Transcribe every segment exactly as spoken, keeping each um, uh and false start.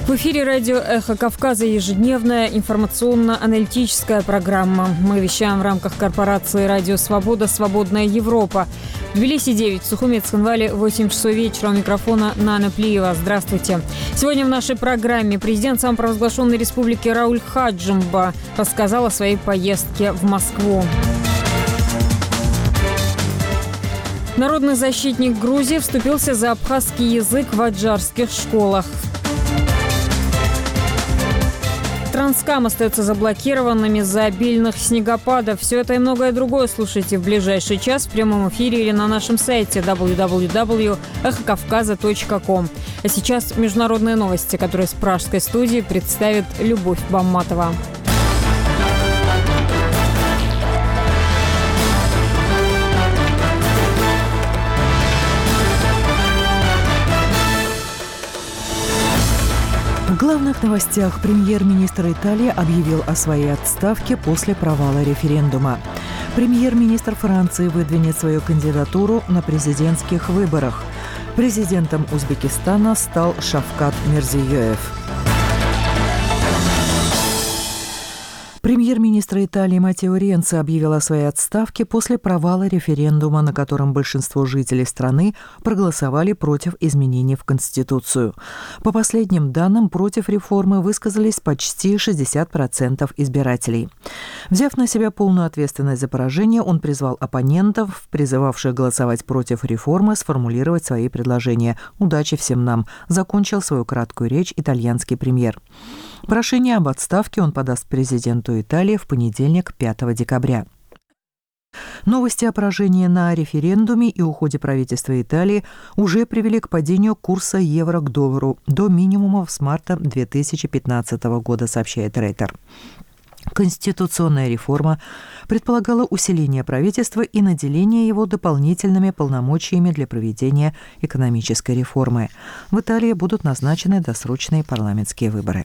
В эфире радио «Эхо Кавказа» ежедневная информационно-аналитическая программа. Мы вещаем в рамках корпорации «Радио Свобода. Свободная Европа». В Тбилиси девять, в Сухуме, Цхинвале восемь часов вечера. У микрофона Нана Плиева. Здравствуйте. Сегодня в нашей программе президент самопровозглашенной республики Рауль Хаджимба рассказал о своей поездке в Москву. Народный защитник Грузии вступился за абхазский язык в аджарских школах. Транскам остается заблокированными из-за обильных снегопадов. Все это и многое другое слушайте в ближайший час в прямом эфире или на нашем сайте дабл ю дабл ю дабл ю точка эхо кавказа точка ком. А сейчас международные новости, которые с пражской студии представит Любовь Бамматова. В главных новостях премьер-министр Италии объявил о своей отставке после провала референдума. Премьер-министр Франции выдвинет свою кандидатуру на президентских выборах. Президентом Узбекистана стал Шавкат Мирзиёев. Премьер-министр Италии Маттео Ренци объявил о своей отставке после провала референдума, на котором большинство жителей страны проголосовали против изменений в Конституцию. По последним данным, против реформы высказались почти шестьдесят процентов избирателей. Взяв на себя полную ответственность за поражение, он призвал оппонентов, призывавших голосовать против реформы, сформулировать свои предложения. «Удачи всем нам», закончил свою краткую речь итальянский премьер. Прошение об отставке он подаст президенту Италии в понедельник, пятого декабря. Новости о поражении на референдуме и уходе правительства Италии уже привели к падению курса евро к доллару до минимумов с марта две тысячи пятнадцатого года, сообщает Рейтер. Конституционная реформа предполагала усиление правительства и наделение его дополнительными полномочиями для проведения экономической реформы. В Италии будут назначены досрочные парламентские выборы.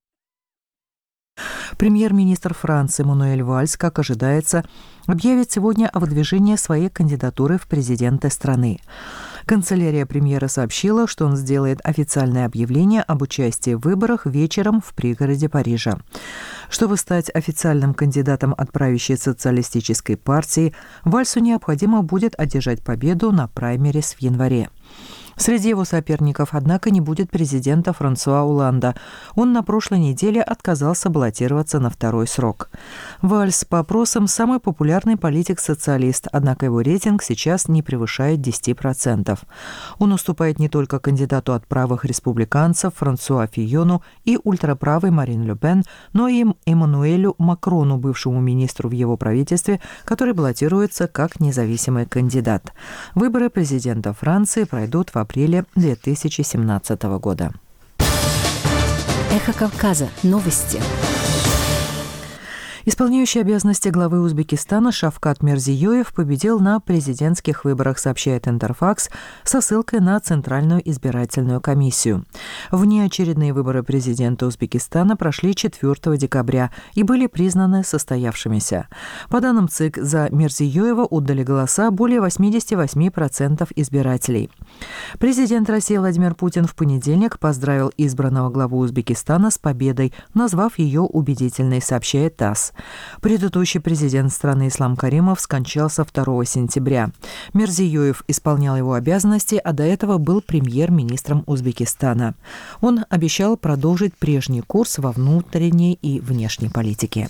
Премьер-министр Франции Мануэль Вальс, как ожидается, объявит сегодня о выдвижении своей кандидатуры в президенты страны. Канцелярия премьера сообщила, что он сделает официальное объявление об участии в выборах вечером в пригороде Парижа. Чтобы стать официальным кандидатом от правящей социалистической партии, Вальсу необходимо будет одержать победу на праймерис в январе. Среди его соперников, однако, не будет президента Франсуа Олланда. Он на прошлой неделе отказался баллотироваться на второй срок. Вальс по опросам самый популярный политик-социалист, однако его рейтинг сейчас не превышает десять процентов. Он уступает не только кандидату от правых республиканцев Франсуа Фийону и ультраправой Марин Ле Пен, но и Эммануэлю Макрону, бывшему министру в его правительстве, который баллотируется как независимый кандидат. Выборы президента Франции пройдут в апреле две тысячи семнадцатого года. Эхо Кавказа. Новости. Исполняющий обязанности главы Узбекистана Шавкат Мирзиёев победил на президентских выборах, сообщает Интерфакс, со ссылкой на Центральную избирательную комиссию. Внеочередные выборы президента Узбекистана прошли четвёртого декабря и были признаны состоявшимися. По данным ЦИК, за Мирзиёева отдали голоса более восемьдесят восемь процентов избирателей. Президент России Владимир Путин в понедельник поздравил избранного главу Узбекистана с победой, назвав ее убедительной, сообщает ТАСС. Предыдущий президент страны Ислам Каримов скончался второго сентября. Мирзиёев исполнял его обязанности, а до этого был премьер-министром Узбекистана. Он обещал продолжить прежний курс во внутренней и внешней политике.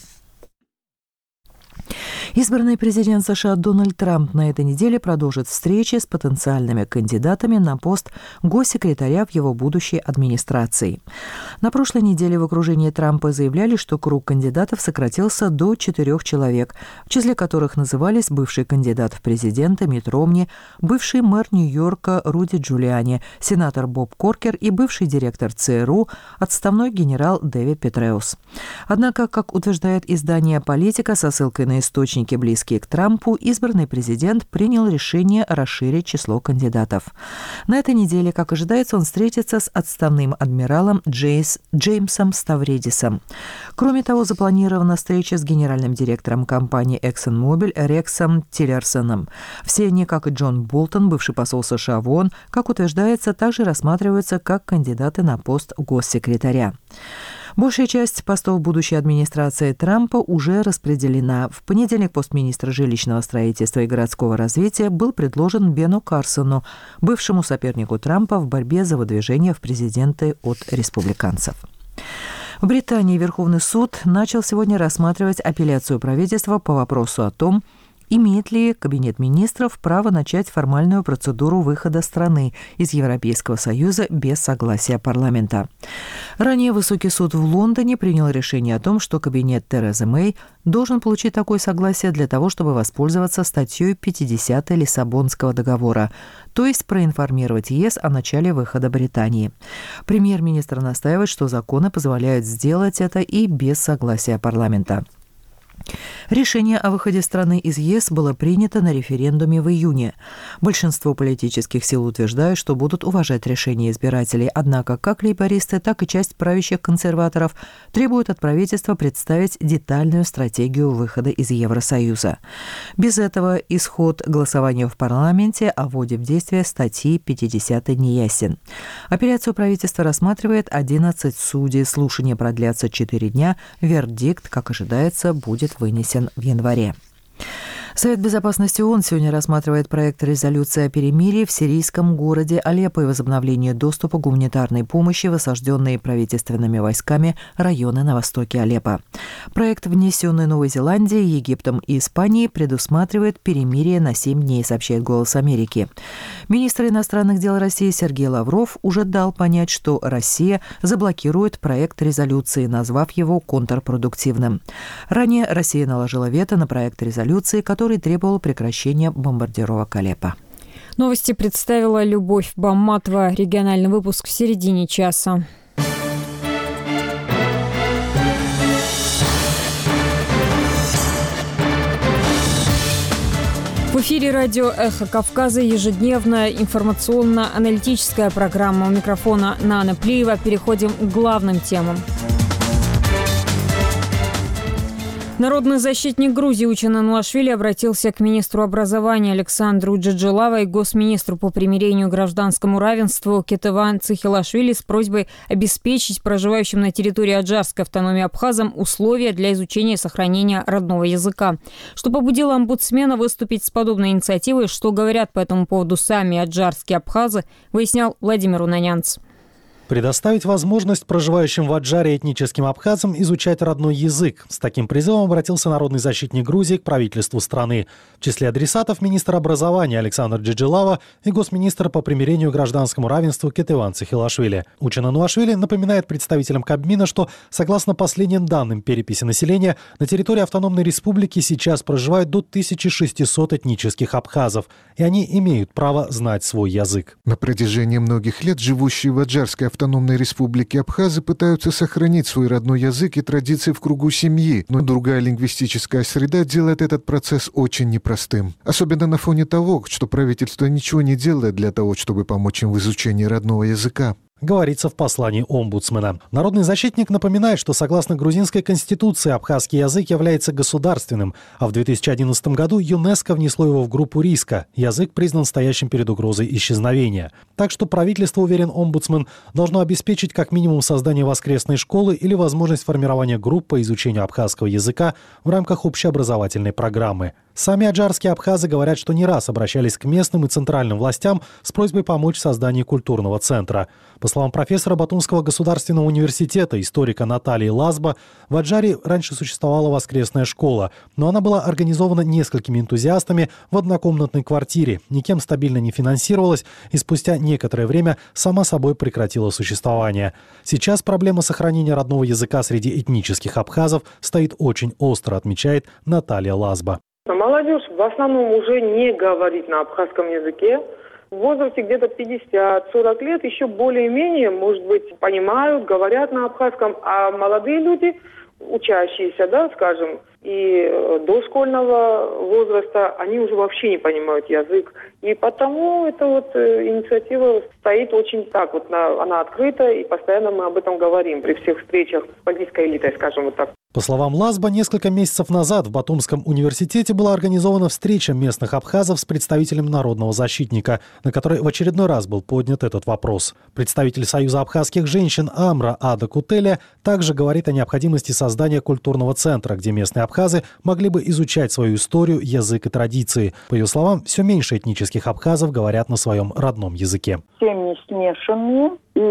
Избранный президент США Дональд Трамп на этой неделе продолжит встречи с потенциальными кандидатами на пост госсекретаря в его будущей администрации. На прошлой неделе в окружении Трампа заявляли, что круг кандидатов сократился до четырех человек, в числе которых назывались бывший кандидат в президенты Митт Ромни, бывший мэр Нью-Йорка Руди Джулиани, сенатор Боб Коркер и бывший директор ЦРУ, отставной генерал Дэвид Петреус. Однако, как утверждает издание «Политика» со ссылкой на источники источники, близкие к Трампу, избранный президент принял решение расширить число кандидатов. На этой неделе, как ожидается, он встретится с отставным адмиралом Джейс, Джеймсом Ставридисом. Кроме того, запланирована встреча с генеральным директором компании ExxonMobil Рексом Тиллерсоном. Все они, как и Джон Болтон, бывший посол США в ООН, как утверждается, также рассматриваются как кандидаты на пост госсекретаря. Большая часть постов будущей администрации Трампа уже распределена. В понедельник пост министра жилищного строительства и городского развития был предложен Бену Карсону, бывшему сопернику Трампа в борьбе за выдвижение в президенты от республиканцев. В Британии Верховный суд начал сегодня рассматривать апелляцию правительства по вопросу о том, имеет ли Кабинет министров право начать формальную процедуру выхода страны из Европейского Союза без согласия парламента. Ранее Высокий суд в Лондоне принял решение о том, что кабинет Терезы Мэй должен получить такое согласие для того, чтобы воспользоваться статьей пятидесятой Лиссабонского договора, то есть проинформировать ЕС о начале выхода Британии. Премьер-министр настаивает, что законы позволяют сделать это и без согласия парламента. Решение о выходе страны из ЕС было принято на референдуме в июне. Большинство политических сил утверждают, что будут уважать решение избирателей, однако как лейбористы, так и часть правящих консерваторов требуют от правительства представить детальную стратегию выхода из Евросоюза. Без этого исход голосования в парламенте о вводе в действие статьи пятидесятой неясен. Апелляцию правительства рассматривает одиннадцать судей. Слушания продлятся четыре дня. Вердикт, как ожидается, будет вынесен в январе. Совет безопасности ООН сегодня рассматривает проект резолюции о перемирии в сирийском городе Алеппо и возобновлении доступа к гуманитарной помощи в осажденные правительственными войсками районы на востоке Алеппо. Проект, внесенный Новой Зеландией, Египтом и Испанией, предусматривает перемирие на семь дней, сообщает «Голос Америки». Министр иностранных дел России Сергей Лавров уже дал понять, что Россия заблокирует проект резолюции, назвав его контрпродуктивным. Ранее Россия наложила вето на проект резолюции, который требовал прекращения бомбардировок Алеппо. Новости представила Любовь Бамматова. Региональный выпуск в середине часа. В эфире радио «Эхо Кавказа» ежедневная информационно-аналитическая программа. У микрофона Нана Плиева. Переходим к главным темам. Народный защитник Грузии Учен Ануашвили обратился к министру образования Александру Джаджелава и госминистру по примирению и гражданскому равенству Кетеван Цихилашвили с просьбой обеспечить проживающим на территории Аджарской автономии абхазам условия для изучения и сохранения родного языка. Что побудило омбудсмена выступить с подобной инициативой, что говорят по этому поводу сами аджарские абхазы, выяснял Владимир Унанянц. Предоставить возможность проживающим в Аджаре этническим абхазам изучать родной язык. С таким призывом обратился народный защитник Грузии к правительству страны. В числе адресатов министр образования Александр Джаджелава и госминистр по примирению и гражданскому равенству Кетеван Цихилашвили. Учен Ануашвили напоминает представителям Кабмина, что, согласно последним данным переписи населения, на территории автономной республики сейчас проживают до тысячи шестисот этнических абхазов, и они имеют право знать свой язык. На протяжении многих лет живущие в Аджарской автономной автономной республике абхазы пытаются сохранить свой родной язык и традиции в кругу семьи, но другая лингвистическая среда делает этот процесс очень непростым. Особенно на фоне того, что правительство ничего не делает для того, чтобы помочь им в изучении родного языка. Говорится в послании омбудсмена. Народный защитник напоминает, что согласно грузинской конституции абхазский язык является государственным, а в две тысячи одиннадцатом году ЮНЕСКО внесло его в группу риска. Язык признан стоящим перед угрозой исчезновения. Так что правительство, уверен омбудсмен, должно обеспечить как минимум создание воскресной школы или возможность формирования групп по изучению абхазского языка в рамках общеобразовательной программы. Сами аджарские абхазы говорят, что не раз обращались к местным и центральным властям с просьбой помочь в создании культурного центра. По словам профессора Батумского государственного университета, историка Натальи Лазба, в Аджаре раньше существовала воскресная школа, но она была организована несколькими энтузиастами в однокомнатной квартире, никем стабильно не финансировалась и спустя некоторое время сама собой прекратила существование. Сейчас проблема сохранения родного языка среди этнических абхазов стоит очень остро, отмечает Наталья Лазба. Молодежь в основном уже не говорит на абхазском языке. В возрасте где-то пятьдесят-сорок лет еще более-менее, может быть, понимают, говорят на абхазском, а молодые люди, учащиеся, да, скажем, и дошкольного возраста, они уже вообще не понимают язык. И потому эта вот инициатива стоит очень так, вот на, она открыта, и постоянно мы об этом говорим при всех встречах с политической элитой, скажем вот так. По словам Лазба, несколько месяцев назад в Батумском университете была организована встреча местных абхазов с представителем народного защитника, на которой в очередной раз был поднят этот вопрос. Представитель Союза абхазских женщин Амра Ада Кутеля также говорит о необходимости создания культурного центра, где местные абхазы могли бы изучать свою историю, язык и традиции. По ее словам, все меньше этнических абхазов говорят на своем родном языке. Семьи смешанные, и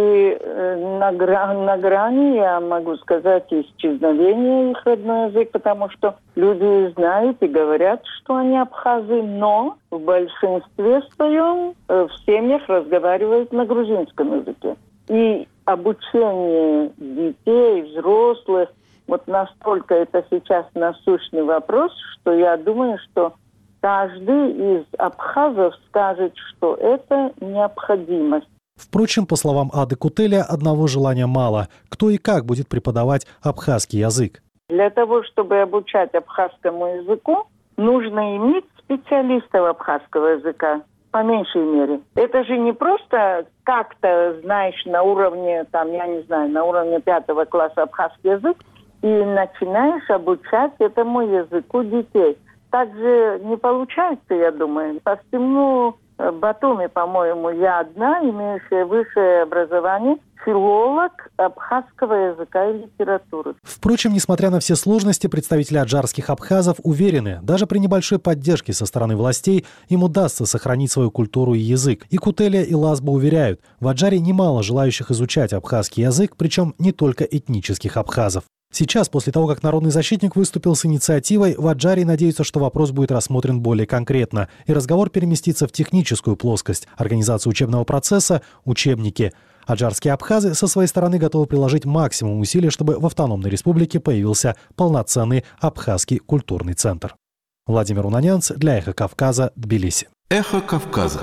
э, на, гра- на грани, я могу сказать, исчезновения их родной язык, потому что люди знают и говорят, что они абхазы, но в большинстве своем э, в семьях разговаривают на грузинском языке. И обучение детей, взрослых, вот настолько это сейчас насущный вопрос, что я думаю, что каждый из абхазов скажет, что это необходимость. Впрочем, по словам Ады Кутеля, одного желания мало. Кто и как будет преподавать абхазский язык? Для того, чтобы обучать абхазскому языку, нужно иметь специалистов абхазского языка, по меньшей мере. Это же не просто как-то, знаешь, на уровне, там, я не знаю, на уровне пятого класса абхазский язык, и начинаешь обучать этому языку детей. Так же не получается, я думаю. По всему Батуми, по-моему, я одна, имеющая высшее образование, филолог абхазского языка и литературы. Впрочем, несмотря на все сложности, представители аджарских абхазов уверены, даже при небольшой поддержке со стороны властей им удастся сохранить свою культуру и язык. И Кутеля, и Лазба уверяют, в Аджаре немало желающих изучать абхазский язык, причем не только этнических абхазов. Сейчас, после того, как народный защитник выступил с инициативой, в Аджаре надеются, что вопрос будет рассмотрен более конкретно, и разговор переместится в техническую плоскость – организацию учебного процесса, учебники. Аджарские абхазы со своей стороны готовы приложить максимум усилий, чтобы в автономной республике появился полноценный абхазский культурный центр. Владимир Унанянц для «Эхо Кавказа», Тбилиси. «Эхо Кавказа».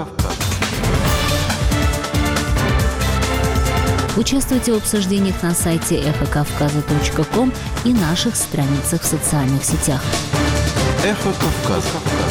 Участвуйте в обсуждениях на сайте эхо кавказа точка ком и наших страницах в социальных сетях. «Эхо Кавказа».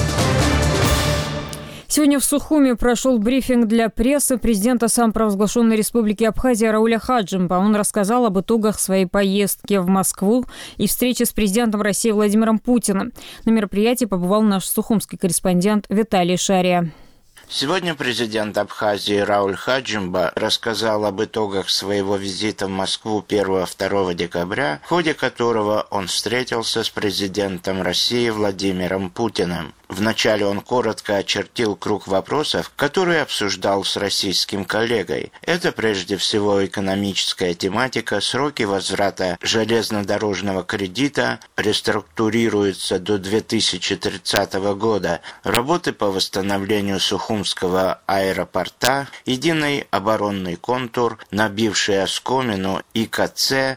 Сегодня в Сухуми прошел брифинг для прессы президента самопровозглашенной республики Абхазия Рауля Хаджимба. Он рассказал об итогах своей поездки в Москву и встречи с президентом России Владимиром Путиным. На мероприятии побывал наш сухумский корреспондент Виталий Шария. Сегодня президент Абхазии Рауль Хаджимба рассказал об итогах своего визита в Москву первого-второго декабря, в ходе которого он встретился с президентом России Владимиром Путиным. Вначале он коротко очертил круг вопросов, которые обсуждал с российским коллегой. Это прежде всего экономическая тематика, сроки возврата железнодорожного кредита реструктурируются до две тысячи тридцатого года, работы по восстановлению Сухумского аэропорта, единый оборонный контур, набивший оскомину И К Ц,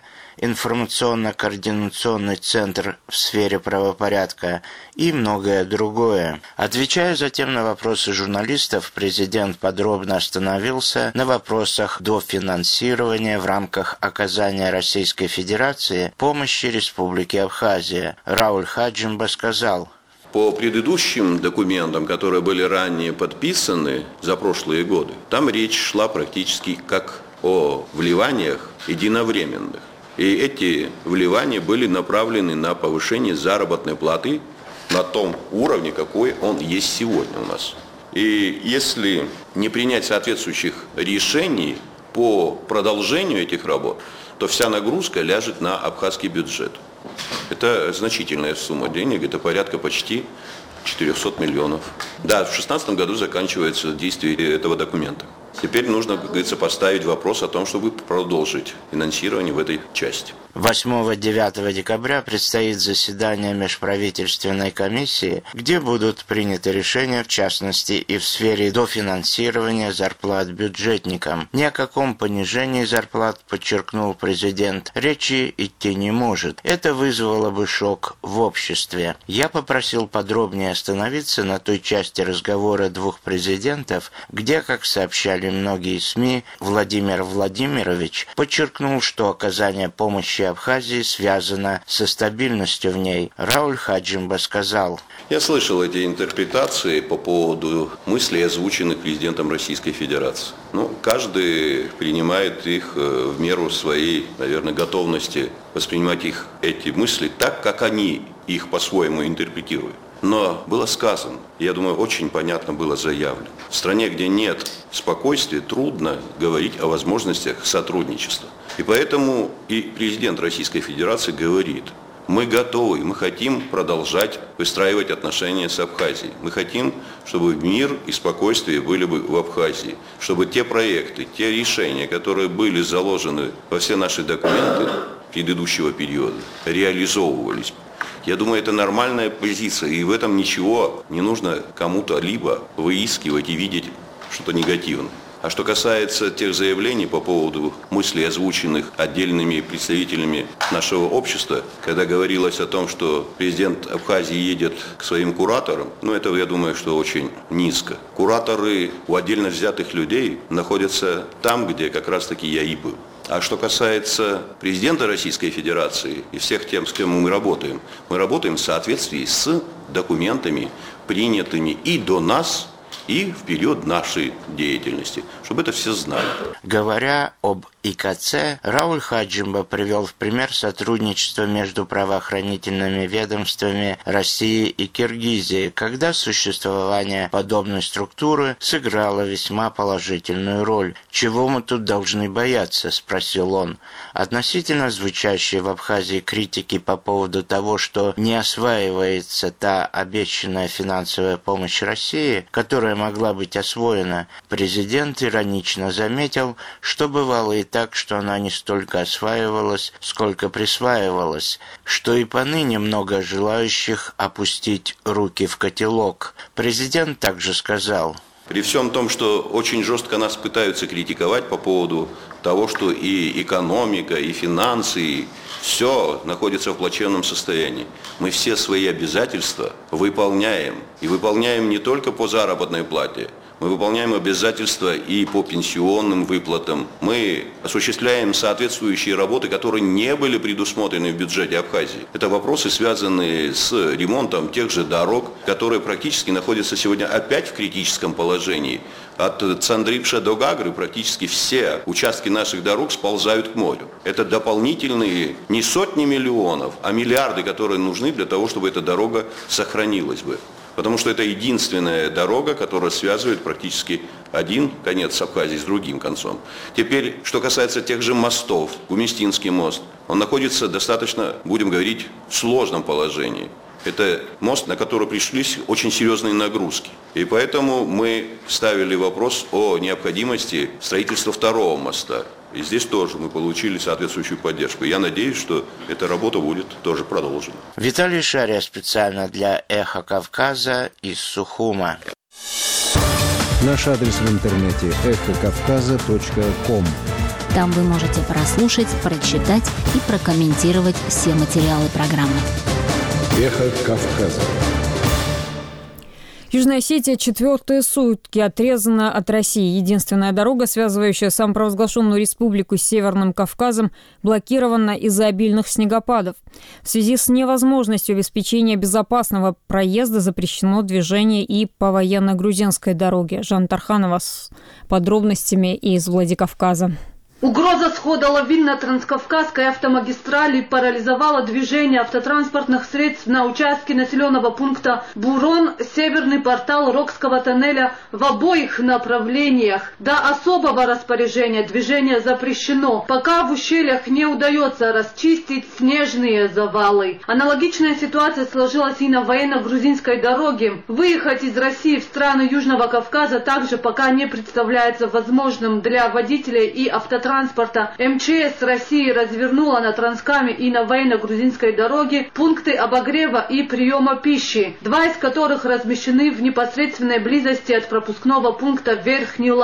информационно-координационный центр в сфере правопорядка и многое другое. Отвечая затем на вопросы журналистов, президент подробно остановился на вопросах дофинансирования в рамках оказания Российской Федерации помощи Республике Абхазия. Рауль Хаджимба сказал: по предыдущим документам, которые были ранее подписаны за прошлые годы, там речь шла практически как о вливаниях единовременных. И эти вливания были направлены на повышение заработной платы на том уровне, какой он есть сегодня у нас. И если не принять соответствующих решений по продолжению этих работ, то вся нагрузка ляжет на абхазский бюджет. Это значительная сумма денег, это порядка почти четыреста миллионов. Да, в две тысячи шестнадцатом году заканчивается действие этого документа. Теперь нужно, как говорится, поставить вопрос о том, чтобы продолжить финансирование в этой части. восьмого-девятого декабря предстоит заседание межправительственной комиссии, где будут приняты решения, в частности, и в сфере дофинансирования зарплат бюджетникам. Ни о каком понижении зарплат, подчеркнул президент, речи идти не может. Это вызвало бы шок в обществе. Я попросил подробнее остановиться на той части разговора двух президентов, где, как сообщали писали многие СМИ, Владимир Владимирович подчеркнул, что оказание помощи Абхазии связано со стабильностью в ней. Рауль Хаджимба сказал: «Я слышал эти интерпретации по поводу мыслей, озвученных президентом Российской Федерации. Ну, каждый принимает их в меру своей, наверное, готовности воспринимать их, эти мысли так, как они их по-своему интерпретируют. Но было сказано, я думаю, очень понятно было заявлено. В стране, где нет спокойствия, трудно говорить о возможностях сотрудничества. И поэтому и президент Российской Федерации говорит: мы готовы, мы хотим продолжать выстраивать отношения с Абхазией. Мы хотим, чтобы мир и спокойствие были бы в Абхазии. Чтобы те проекты, те решения, которые были заложены во все наши документы предыдущего периода, реализовывались. Я думаю, это нормальная позиция, и в этом ничего не нужно кому-то либо выискивать и видеть что-то негативное. А что касается тех заявлений по поводу мыслей, озвученных отдельными представителями нашего общества, когда говорилось о том, что президент Абхазии едет к своим кураторам, ну это, я думаю, что очень низко. Кураторы у отдельно взятых людей находятся там, где как раз-таки я и был. А что касается президента Российской Федерации и всех тем, с кем мы работаем, мы работаем в соответствии с документами, принятыми и до нас, и в период нашей деятельности, чтобы это все знали. Говоря об ИКЦ, Рауль Хаджимба привел в пример сотрудничество между правоохранительными ведомствами России и Киргизии, когда существование подобной структуры сыграло весьма положительную роль. «Чего мы тут должны бояться?» – спросил он. Относительно звучащей в Абхазии критики по поводу того, что не осваивается та обещанная финансовая помощь России, которая могла быть освоена, президент иронично заметил, что бывало и так, что она не столько осваивалась, сколько присваивалась, что и поныне много желающих опустить руки в котелок. Президент также сказал: при всем том, что очень жестко нас пытаются критиковать по поводу того, что и экономика, и финансы, и все находится в плачевном состоянии. Мы все свои обязательства выполняем. И выполняем не только по заработной плате. Мы выполняем обязательства и по пенсионным выплатам. Мы осуществляем соответствующие работы, которые не были предусмотрены в бюджете Абхазии. Это вопросы, связанные с ремонтом тех же дорог, которые практически находятся сегодня опять в критическом положении. От Цандрипша до Гагры практически все участки наших дорог сползают к морю. Это дополнительные не сотни миллионов, а миллиарды, которые нужны для того, чтобы эта дорога сохранилась бы. Потому что это единственная дорога, которая связывает практически один конец Абхазии с другим концом. Теперь, что касается тех же мостов, Гуместинский мост, он находится достаточно, будем говорить, в сложном положении. Это мост, на который пришлись очень серьезные нагрузки. И поэтому мы ставили вопрос о необходимости строительства второго моста. И здесь тоже мы получили соответствующую поддержку. Я надеюсь, что эта работа будет тоже продолжена. Виталий Шария специально для «Эхо Кавказа» из Сухума. Наш адрес в интернете эхо кавказа точка ком. Там вы можете прослушать, прочитать и прокомментировать все материалы программы. «Эхо Кавказа». Южная Осетия четвертые сутки отрезана от России. Единственная дорога, связывающая самопровозглашенную республику с Северным Кавказом, блокирована из-за обильных снегопадов. В связи с невозможностью обеспечения безопасного проезда запрещено движение и по военно-грузинской дороге. Жанна Тарханова с подробностями из Владикавказа. Угроза схода лавин на Транскавказской автомагистрали парализовала движение автотранспортных средств на участке населенного пункта Бурон, северный портал Рокского тоннеля в обоих направлениях. До особого распоряжения движение запрещено, пока в ущельях не удается расчистить снежные завалы. Аналогичная ситуация сложилась и на военно-грузинской дороге. Выехать из России в страны Южного Кавказа также пока не представляется возможным для водителей и автотранспортных транспорта. МЧС России развернула на Транскаме и на военно-грузинской дороге пункты обогрева и приема пищи, два из которых размещены в непосредственной близости от пропускного пункта Верхний Ларс.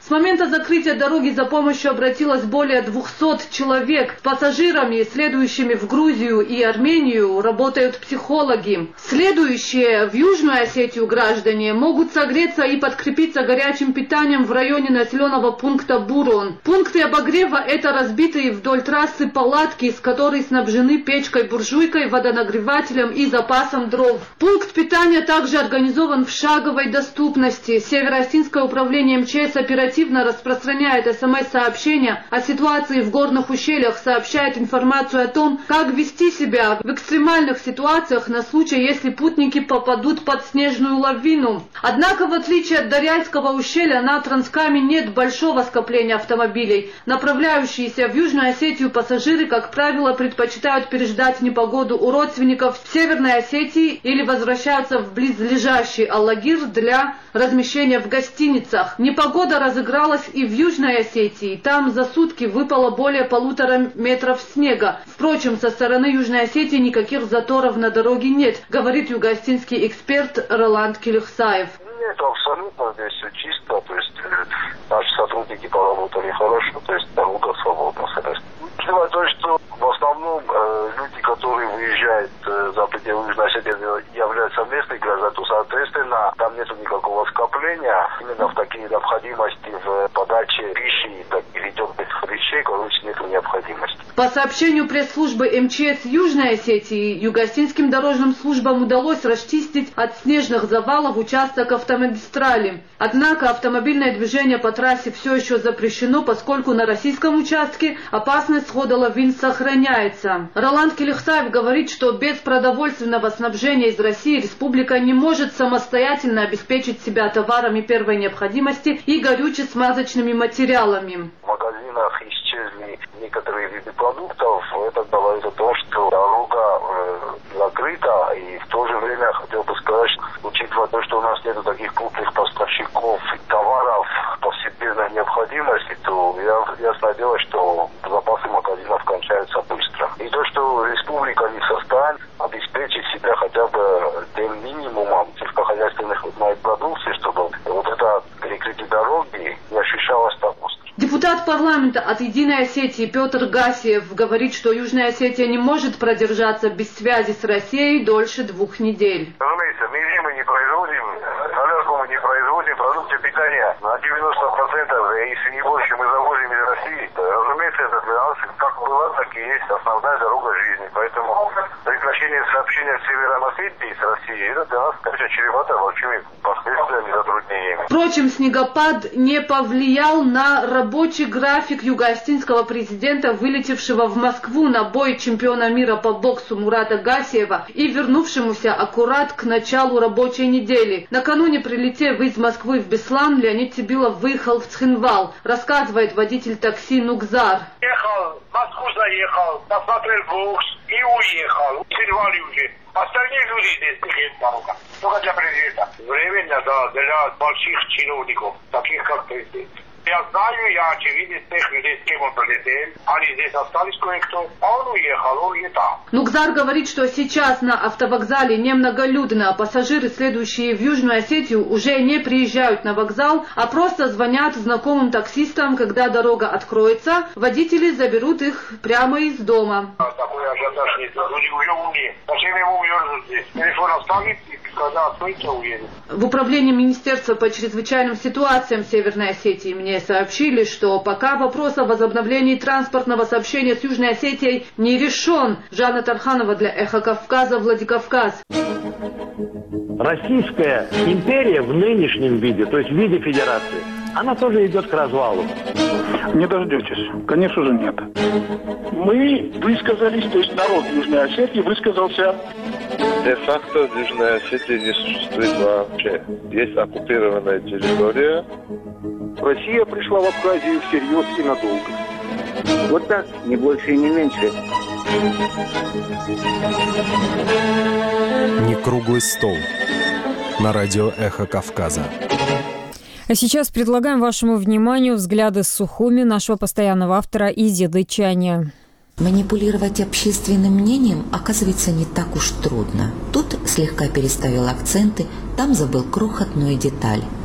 С момента закрытия дороги за помощью обратилось более двухсот человек. С пассажирами, следующими в Грузию и Армению, работают психологи. Следующие в Южную Осетию граждане могут согреться и подкрепиться горячим питанием в районе населенного пункта Бурон. Пункты обогрева – это разбитые вдоль трассы палатки, с которой снабжены печкой-буржуйкой, водонагревателем и запасом дров. Пункт питания также организован в шаговой доступности. Северо-Осетинское управление эм че эс оперативно распространяет смс-сообщения о ситуации в горных ущельях, сообщает информацию о том, как вести себя в экстремальных ситуациях на случай, если путники попадут под снежную лавину. Однако, в отличие от Дарьяльского ущелья, на Транскаме нет большого скопления автомобилей. Направляющиеся в Южную Осетию пассажиры, как правило, предпочитают переждать непогоду у родственников в Северной Осетии или возвращаются в близлежащий Аллагир для размещения в гостиницах. Непогода разыгралась и в Южной Осетии. Там за сутки выпало более полутора метров снега. Впрочем, со стороны Южной Осетии никаких заторов на дороге нет, говорит юго-осетинский эксперт Роланд Келихсаев. Нет, абсолютно здесь все чисто, то есть э, наши сотрудники поработали хорошо, то есть дорога свободна. Дело в том, что в основном э, люди, которые выезжают э, за пределы Южной Осетии, являются местными гражданами, то, соответственно, там нет никакого скопления именно в такие необходимости в подаче пищи или теплых вещей, короче, нет необходимости. По сообщению пресс-службы эм че эс Южной Осетии, юго-осетинским дорожным службам удалось расчистить от снежных завалов участок автомагистрали. Однако автомобильное движение по трассе все еще запрещено, поскольку на российском участке опасность схода лавин сохраняется. Роланд Келихсаев говорит, что без продовольственного снабжения из России республика не может самостоятельно обеспечить себя товарами первой необходимости и горюче-смазочными материалами. В магазинах исчезли некоторые виды продуктов. Это говорит о том, что дорога э, закрыта. И в то же время хотел бы сказать, что, учитывая то, что у нас нет таких крупных поставщиков товаров повседневной необходимости, то я, ясно дело, что запасы магазинов кончаются быстро. И то, что республика не в состоянии обеспечить себя хотя бы тем минимумом сельскохозяйственных продукций, чтобы вот это перекрытие дороги не ощущалось так остро. Депутат парламента от «Единой Осетии» Петр Гасиев говорит, что Южная Осетия не может продержаться без связи с Россией дольше двух недель. Разумеется, мы зимы не производим, солярку мы не производим, продукты питания на девяносто процентов, если не больше, мы завозим из России. Разумеется, это для нас как была, так и есть основная дорога жизни. Поэтому прекращение сообщения с Северной Осетии с Россией, это для нас, конечно, чревато большими последствиями и затруднениями. Впрочем, снегопад не повлиял на рабочий график юго-осетинского президента, вылетевшего в Москву на бой чемпиона мира по боксу Мурата Гасиева и вернувшемуся аккурат к началу рабочей недели. Накануне, прилетев из Москвы в Беслан, Леонид Сибилов выехал в Цхинвал, рассказывает водитель такси Нукзар. Ехал, в Москву заехал, посмотрел бокс и уехал. В Цхинвале уже. Остальные люди здесь нет дорога. Только для президента. Временно, да, для больших чиновников, таких как президент. Я знаю, я очевидно тех людей, с кем он прилетел. Они здесь остались кое-кто, а он уехал, он не там. Нукзар говорит, что сейчас на автовокзале немноголюдно. Пассажиры, следующие в Южную Осетию, уже не приезжают на вокзал, а просто звонят знакомым таксистам, когда дорога откроется. Водители заберут их прямо из дома. Такой ажиотаж нет. Люди уже умнее. Зачем ему уезжать здесь? Телефон оставит, и когда откроется, уедет. В управлении Министерства по чрезвычайным ситуациям Северной Осетии мне сообщили, что пока вопрос о возобновлении транспортного сообщения с Южной Осетией не решен. Жанна Тарханова для «Эхо Кавказа», Владикавказ. Российская империя в нынешнем виде, то есть в виде федерации, она тоже идет к развалу. Не дождетесь. Конечно же, нет. Мы высказались, то есть народ Южной Осетии высказался. Де-факто в Южной Осетии не существует вообще. Есть оккупированная территория. Россия пришла в Абхазию всерьез и надолго. Вот так, не больше и не меньше. Не круглый стол. На радио «Эхо Кавказа». А сейчас предлагаем вашему вниманию взгляды с Сухуми нашего постоянного автора Изиды Чаня. Манипулировать общественным мнением оказывается не так уж трудно. Тут слегка переставил акценты, там забыл крохотную деталь.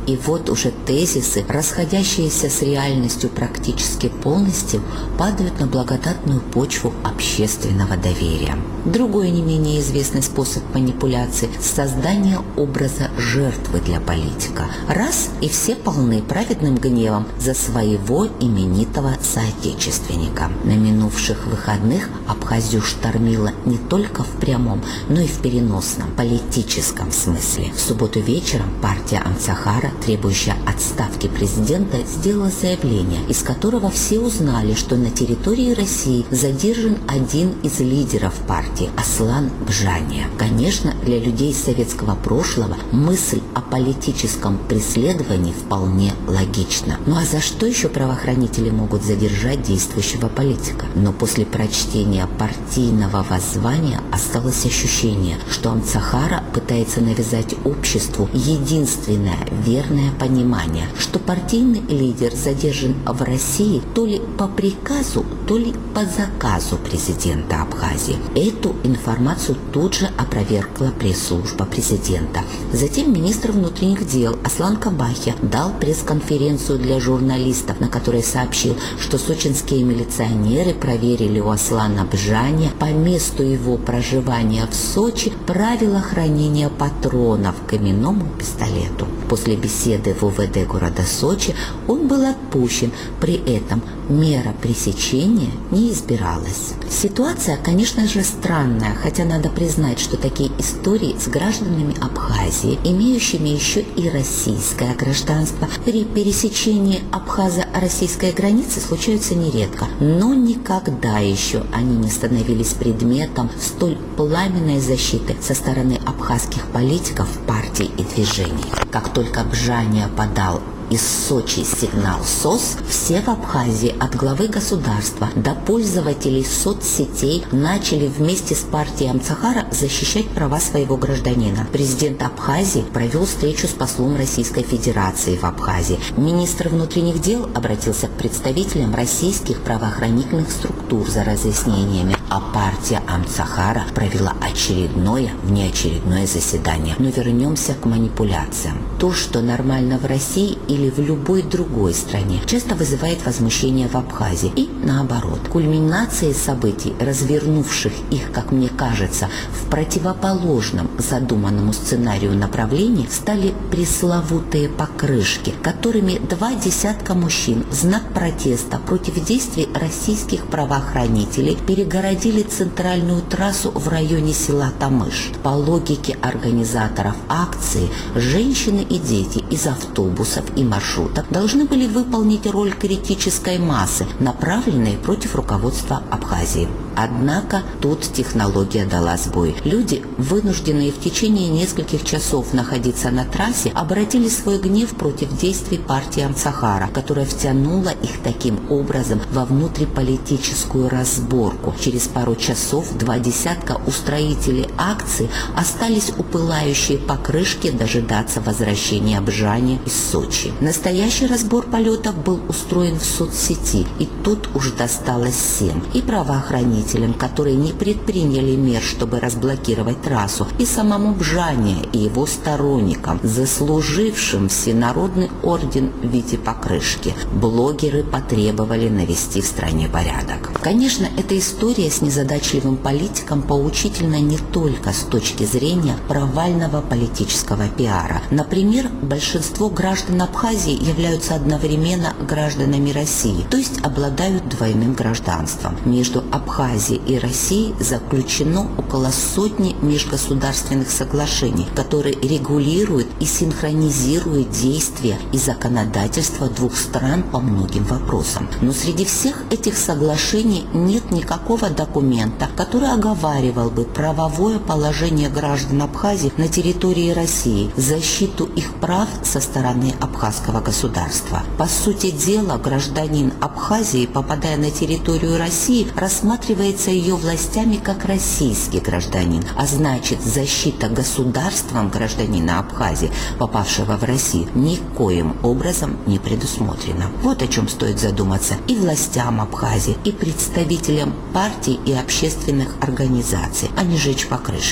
И вот уже тезисы, расходящиеся с реальностью практически полностью, падают на благодатную почву общественного доверия. Другой не менее известный способ манипуляции – создание образа жертвы для политика. Раз – и все полны праведным гневом за своего именитого соотечественника. На минувших выходных Абхазию штормило не только в прямом, но и в переносном, политическом смысле. В субботу вечером партия Амцахара, требующая отставки президента, сделала заявление, из которого все узнали, что на территории России задержан один из лидеров партии – Аслан Бжания. Конечно, для людей советского прошлого мысль о политическом преследовании вполне логична. Ну а за что еще правоохранители могут задержать действующего политика? Но после прочтения партийного воззвания осталось ощущение, что Амцахара пытается навязать обществу единственное верное понимание, что партийный лидер задержан в России то ли по приказу, то ли по заказу президента Абхазии. Эту информацию тут же опровергла пресс-служба президента. Затем министр внутренних дел Аслан Кабахи дал пресс-конференцию для журналистов, на которой сообщил, что сочинские милиционеры проверили у Аслана Бжания по месту его проживания в Сочи правила хранения патронов к именному пистолету. После беседы в УВД города Сочи он был отпущен, при этом мера пресечения не избиралась. Ситуация, конечно же, странная, хотя надо признать, что такие истории с гражданами Абхазии, имеющими еще и российское гражданство, при пересечении абхазо-российской границы случаются нередко, но никогда еще они не становились предметом столь пламенной защиты со стороны абхазских политиков, партий и движений. Как только Бжания подал из Сочи сигнал СОС, все в Абхазии от главы государства до пользователей соцсетей начали вместе с партией Амцахара защищать права своего гражданина. Президент Абхазии провел встречу с послом Российской Федерации в Абхазии. Министр внутренних дел обратился к представителям российских правоохранительных структур за разъяснениями, а партия Амцахара провела очередное внеочередное заседание. Но вернемся к манипуляциям. То, что нормально в России или в любой другой стране, часто вызывает возмущение в Абхазии и наоборот. Кульминацией событий, развернувших их, как мне кажется, в противоположном задуманному сценарию направлении, стали пресловутые покрышки, которыми два десятка мужчин в знак протеста против действий российских правоохранителей перегородили центральную трассу в районе села Тамыш. По логике организаторов акции, женщины и дети из автобусов и маршруток должны были выполнить роль критической массы, направленной против руководства Абхазии. Однако тут технология дала сбой. Люди, вынужденные в течение нескольких часов находиться на трассе, обратили свой гнев против действий партии Амцахара, которая втянула их таким образом во внутриполитическую разборку. Через пару часов два десятка устроителей акции остались у пылающей покрышки дожидаться возвращения Бжания из Сочи. Настоящий разбор полетов был устроен в соцсети, и тут уж досталось всем. И правоохранителям, которые не предприняли мер, чтобы разблокировать трассу, и самому Бжания и его сторонникам, заслужившим всенародный орден в виде покрышки. Блогеры потребовали навести в стране порядок. Конечно, эта история с незадачливым политиком поучительна не только с точки зрения провального политического пиара. Например, большинство граждан Абхазии являются одновременно гражданами России, то есть обладают двойным гражданством. Между Абхазией и Россией заключено около сотни межгосударственных соглашений, которые регулируют и синхронизируют действия и законодательство двух стран по многим вопросам. Но среди всех этих соглашений нет никакого документа, который оговаривал бы правовое положение граждан Абхазии на территории России, защиту их прав со стороны абхазского государства. По сути дела, гражданин Абхазии, попадая на территорию России, рассматривается ее властями как российский гражданин, а значит, защита государством гражданина Абхазии, попавшего в Россию, никоим образом не предусмотрена. Вот о чем стоит задуматься и властям Абхазии, и представителям партий и общественных организаций, а не жечь покрышки.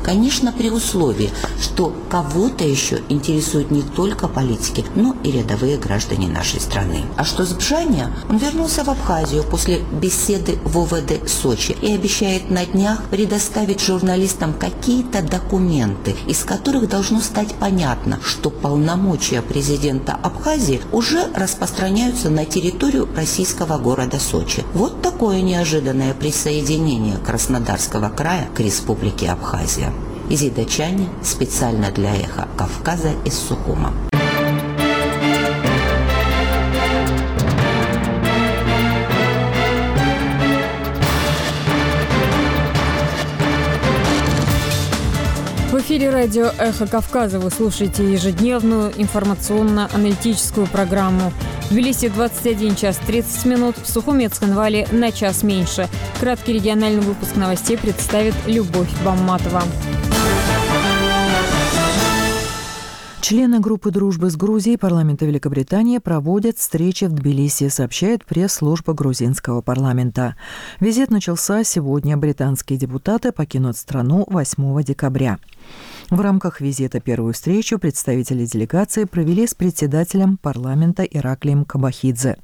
Конечно, при условии, что кого-то еще интересуют не только политики, но и рядовые граждане нашей страны. А что с Бжаня? Он вернулся в Абхазию после беседы в о вэ дэ Сочи и обещает на днях предоставить журналистам какие-то документы, из которых должно стать понятно, что полномочия президента Абхазии уже распространяются на территорию российского города Сочи. Вот такое неожиданное присоединение Краснодарского края к Республике Абхазия. Изида Чани специально для «Эхо Кавказа» из Сухума. В эфире радио «Эхо Кавказа» вы слушаете ежедневную информационно-аналитическую программу. В Тбилиси двадцать один час тридцать минут, в Сухуме и Цхинвале на час меньше. Краткий региональный выпуск новостей представит Любовь Бамматова. Члены группы дружбы с Грузией парламента Великобритании проводят встречи в Тбилиси, сообщает пресс-служба грузинского парламента. Визит начался сегодня. Британские депутаты покинут страну восьмого декабря. В рамках визита первую встречу представители делегации провели с председателем парламента Ираклием Кабахидзе,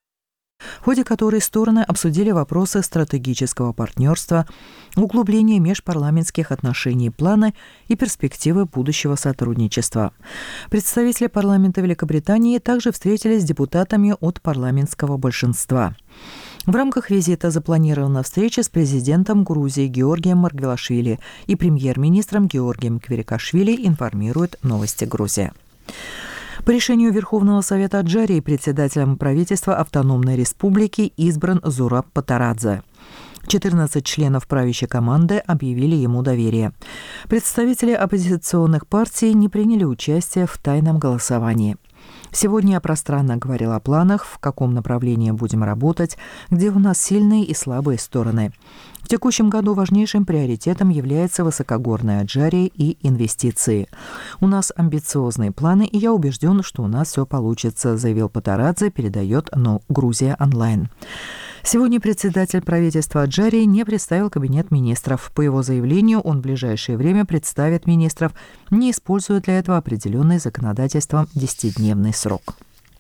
в ходе которой стороны обсудили вопросы стратегического партнерства, углубления межпарламентских отношений, планы и перспективы будущего сотрудничества. Представители парламента Великобритании также встретились с депутатами от парламентского большинства. В рамках визита запланирована встреча с президентом Грузии Георгием Маргвелашвили и премьер-министром Георгием Квирикашвили, информирует «Новости Грузия». По решению Верховного Совета Аджарии председателем правительства Автономной Республики избран Зураб Патарадзе. четырнадцать членов правящей команды объявили ему доверие. Представители оппозиционных партий не приняли участие в тайном голосовании. Сегодня я пространно говорил о планах, в каком направлении будем работать, где у нас сильные и слабые стороны. В текущем году важнейшим приоритетом является высокогорная Аджария и инвестиции. У нас амбициозные планы, и я убежден, что у нас все получится, заявил Патарадзе, передает но Грузия онлайн. Сегодня председатель правительства Аджарии не представил кабинет министров. По его заявлению, он в ближайшее время представит министров, не используя для этого определенный законодательством десятидневный срок.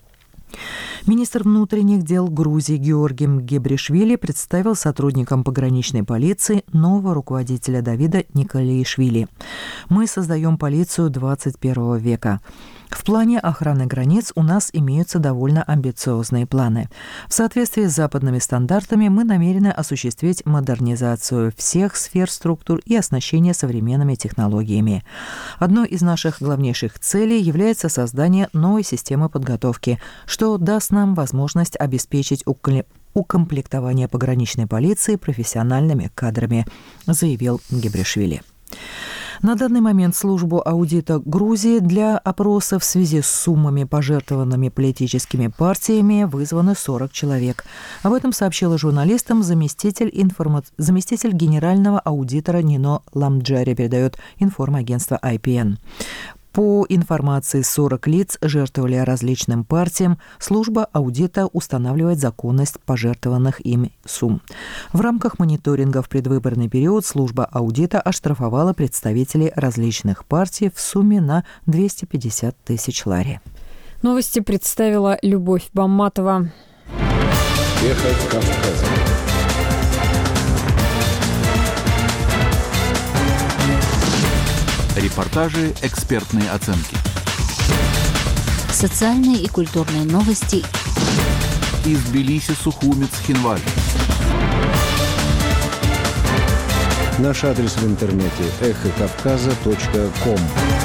Министр внутренних дел Грузии Георгий Гебришвили представил сотрудникам пограничной полиции нового руководителя Давида Николаишвили. Мы создаем полицию двадцать первого века. В плане охраны границ у нас имеются довольно амбициозные планы. В соответствии с западными стандартами мы намерены осуществить модернизацию всех сфер структур и оснащение современными технологиями. Одной из наших главнейших целей является создание новой системы подготовки, что даст нам возможность обеспечить укомплектование пограничной полиции профессиональными кадрами, заявил Гебришвили. На данный момент службу аудита Грузии для опроса в связи с суммами, пожертвованными политическими партиями, вызваны сорок человек. Об этом сообщила журналистам заместитель, информа... заместитель генерального аудитора Нино Ламджари, передает информагентство ай пи эн. По информации, сорок лиц жертвовали различным партиям. Служба аудита устанавливает законность пожертвованных им сумм. В рамках мониторинга в предвыборный период служба аудита оштрафовала представителей различных партий в сумме на двести пятьдесят тысяч лари. Новости представила Любовь Бамматова. Эхо Кавказа. Репортажи, экспертные оценки. Социальные и культурные новости. Из Тбилиси, Сухуми, Цхинвали. Наш адрес в интернете эхо кавказа точка ком.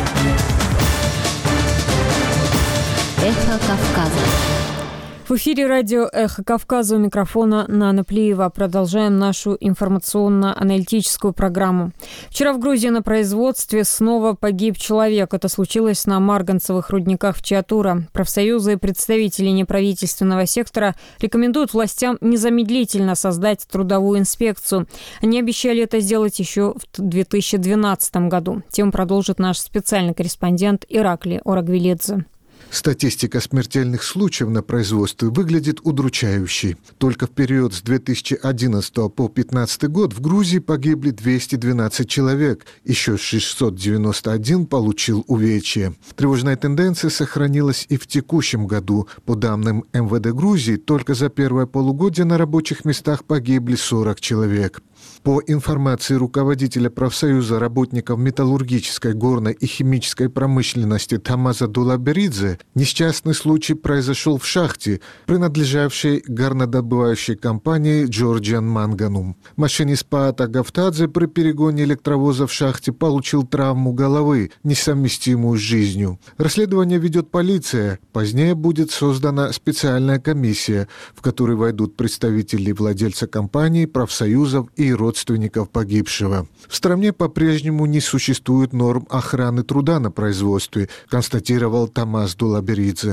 Эхо Кавказа. В эфире радио «Эхо Кавказа», у микрофона Нана Плиева. Продолжаем нашу информационно-аналитическую программу. Вчера в Грузии на производстве снова погиб человек. Это случилось на марганцевых рудниках в Чиатура. Профсоюзы и представители неправительственного сектора рекомендуют властям незамедлительно создать трудовую инспекцию. Они обещали это сделать еще в две тысячи двенадцатом году. Тему продолжит наш специальный корреспондент Иракли Орагвилидзе. Статистика смертельных случаев на производстве выглядит удручающей. Только в период с две тысячи одиннадцатого по две тысячи пятнадцатый год в Грузии погибли двести двенадцать человек, еще шестьсот девяносто один получил увечья. Тревожная тенденция сохранилась и в текущем году. По данным эм вэ дэ Грузии, только за первое полугодие на рабочих местах погибли сорок человек. По информации руководителя профсоюза работников металлургической, горной и химической промышленности Тамаза Дулаберидзе, несчастный случай произошел в шахте, принадлежавшей горнодобывающей компании Georgian Manganum. Машинист Паата Гафтадзе при перегоне электровоза в шахте получил травму головы, несовместимую с жизнью. Расследование ведет полиция. Позднее будет создана специальная комиссия, в которой войдут представители владельца компании, профсоюзов и родственников погибшего. В стране по-прежнему не существует норм охраны труда на производстве, констатировал Тамаз Дулаберидзе.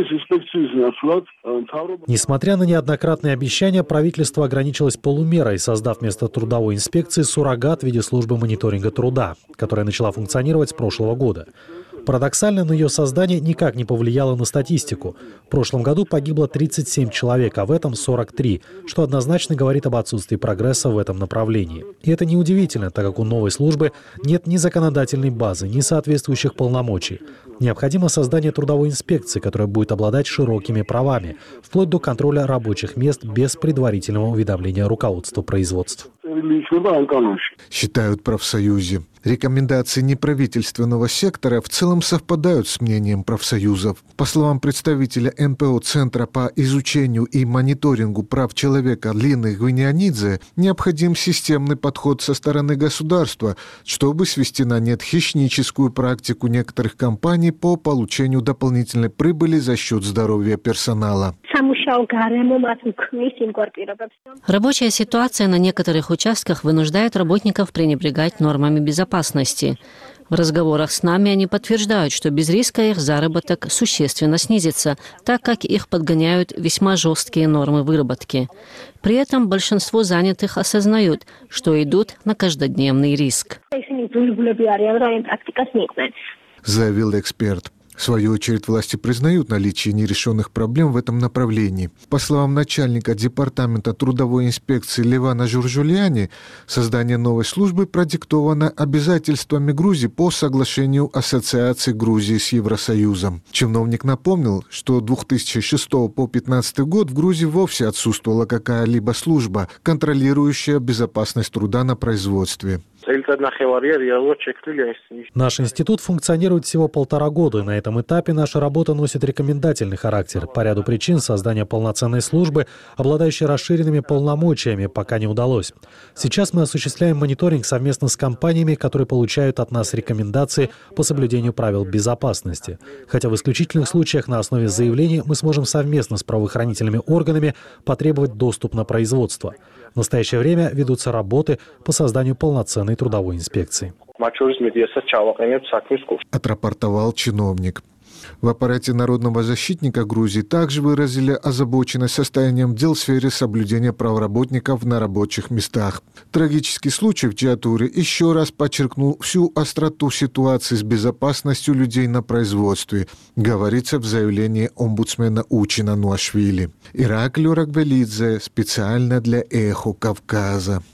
Несмотря на неоднократные обещания, правительство ограничилось полумерой, создав вместо трудовой инспекции суррогат в виде службы мониторинга труда, которая начала функционировать с прошлого года. Парадоксально, но ее создание никак не повлияло на статистику. В прошлом году погибло тридцать семь человек, а в этом сорок три, что однозначно говорит об отсутствии прогресса в этом направлении. И это неудивительно, так как у новой службы нет ни законодательной базы, ни соответствующих полномочий. Необходимо создание трудовой инспекции, которая будет обладать широкими правами, вплоть до контроля рабочих мест без предварительного уведомления руководства производств. Считают профсоюзы. Рекомендации неправительственного сектора в целом совпадают с мнением профсоюзов. По словам представителя эн пэ о Центра по изучению и мониторингу прав человека Лины Гвиньянидзе, необходим системный подход со стороны государства, чтобы свести на нет хищническую практику некоторых компаний по получению дополнительной прибыли за счет здоровья персонала. Рабочая ситуация на некоторых участках вынуждает работников пренебрегать нормами безопасности. В разговорах с нами они подтверждают, что без риска их заработок существенно снизится, так как их подгоняют весьма жесткие нормы выработки. При этом большинство занятых осознают, что идут на каждодневный риск. Заявил эксперт. В свою очередь, власти признают наличие нерешенных проблем в этом направлении. По словам начальника Департамента трудовой инспекции Левана Журжулиани, создание новой службы продиктовано обязательствами Грузии по соглашению Ассоциации Грузии с Евросоюзом. Чиновник напомнил, что с две тысячи шестого по две тысячи пятнадцатый год в Грузии вовсе отсутствовала какая-либо служба, контролирующая безопасность труда на производстве. Наш институт функционирует всего полтора года, и на этом этапе наша работа носит рекомендательный характер. По ряду причин создание полноценной службы, обладающей расширенными полномочиями, пока не удалось. Сейчас мы осуществляем мониторинг совместно с компаниями, которые получают от нас рекомендации по соблюдению правил безопасности. Хотя в исключительных случаях на основе заявлений мы сможем совместно с правоохранительными органами потребовать доступ на производство. В настоящее время ведутся работы по созданию полноценной трудовой инспекции. Отрапортовал чиновник. В аппарате народного защитника Грузии также выразили озабоченность состоянием дел в сфере соблюдения прав работников на рабочих местах. Трагический случай в Чиатуре еще раз подчеркнул всю остроту ситуации с безопасностью людей на производстве, говорится в заявлении омбудсмена Учина Нуашвили. Ираклий Рагвелидзе специально для «Эхо Кавказа».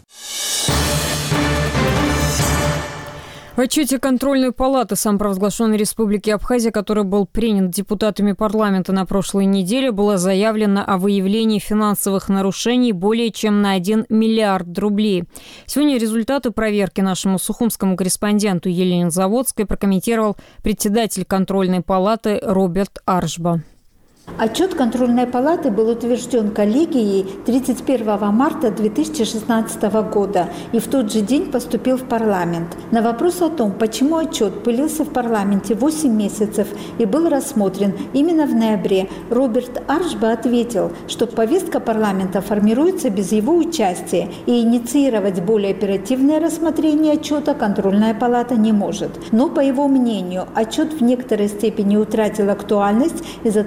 В отчете контрольной палаты самопровозглашенной Республики Абхазия, который был принят депутатами парламента на прошлой неделе, было заявлено о выявлении финансовых нарушений более чем на один миллиард рублей. Сегодня результаты проверки нашему сухумскому корреспонденту Елене Заводской прокомментировал председатель контрольной палаты Роберт Аршба. Отчет контрольной палаты был утвержден коллегией тридцать первого марта две тысячи шестнадцатого года и в тот же день поступил в парламент. На вопрос о том, почему отчет пылился в парламенте восемь месяцев и был рассмотрен именно в ноябре, Роберт Аршба ответил, что повестка парламента формируется без его участия и инициировать более оперативное рассмотрение отчета контрольная палата не может. Но, по его мнению, отчет в некоторой степени утратил актуальность из-за того, что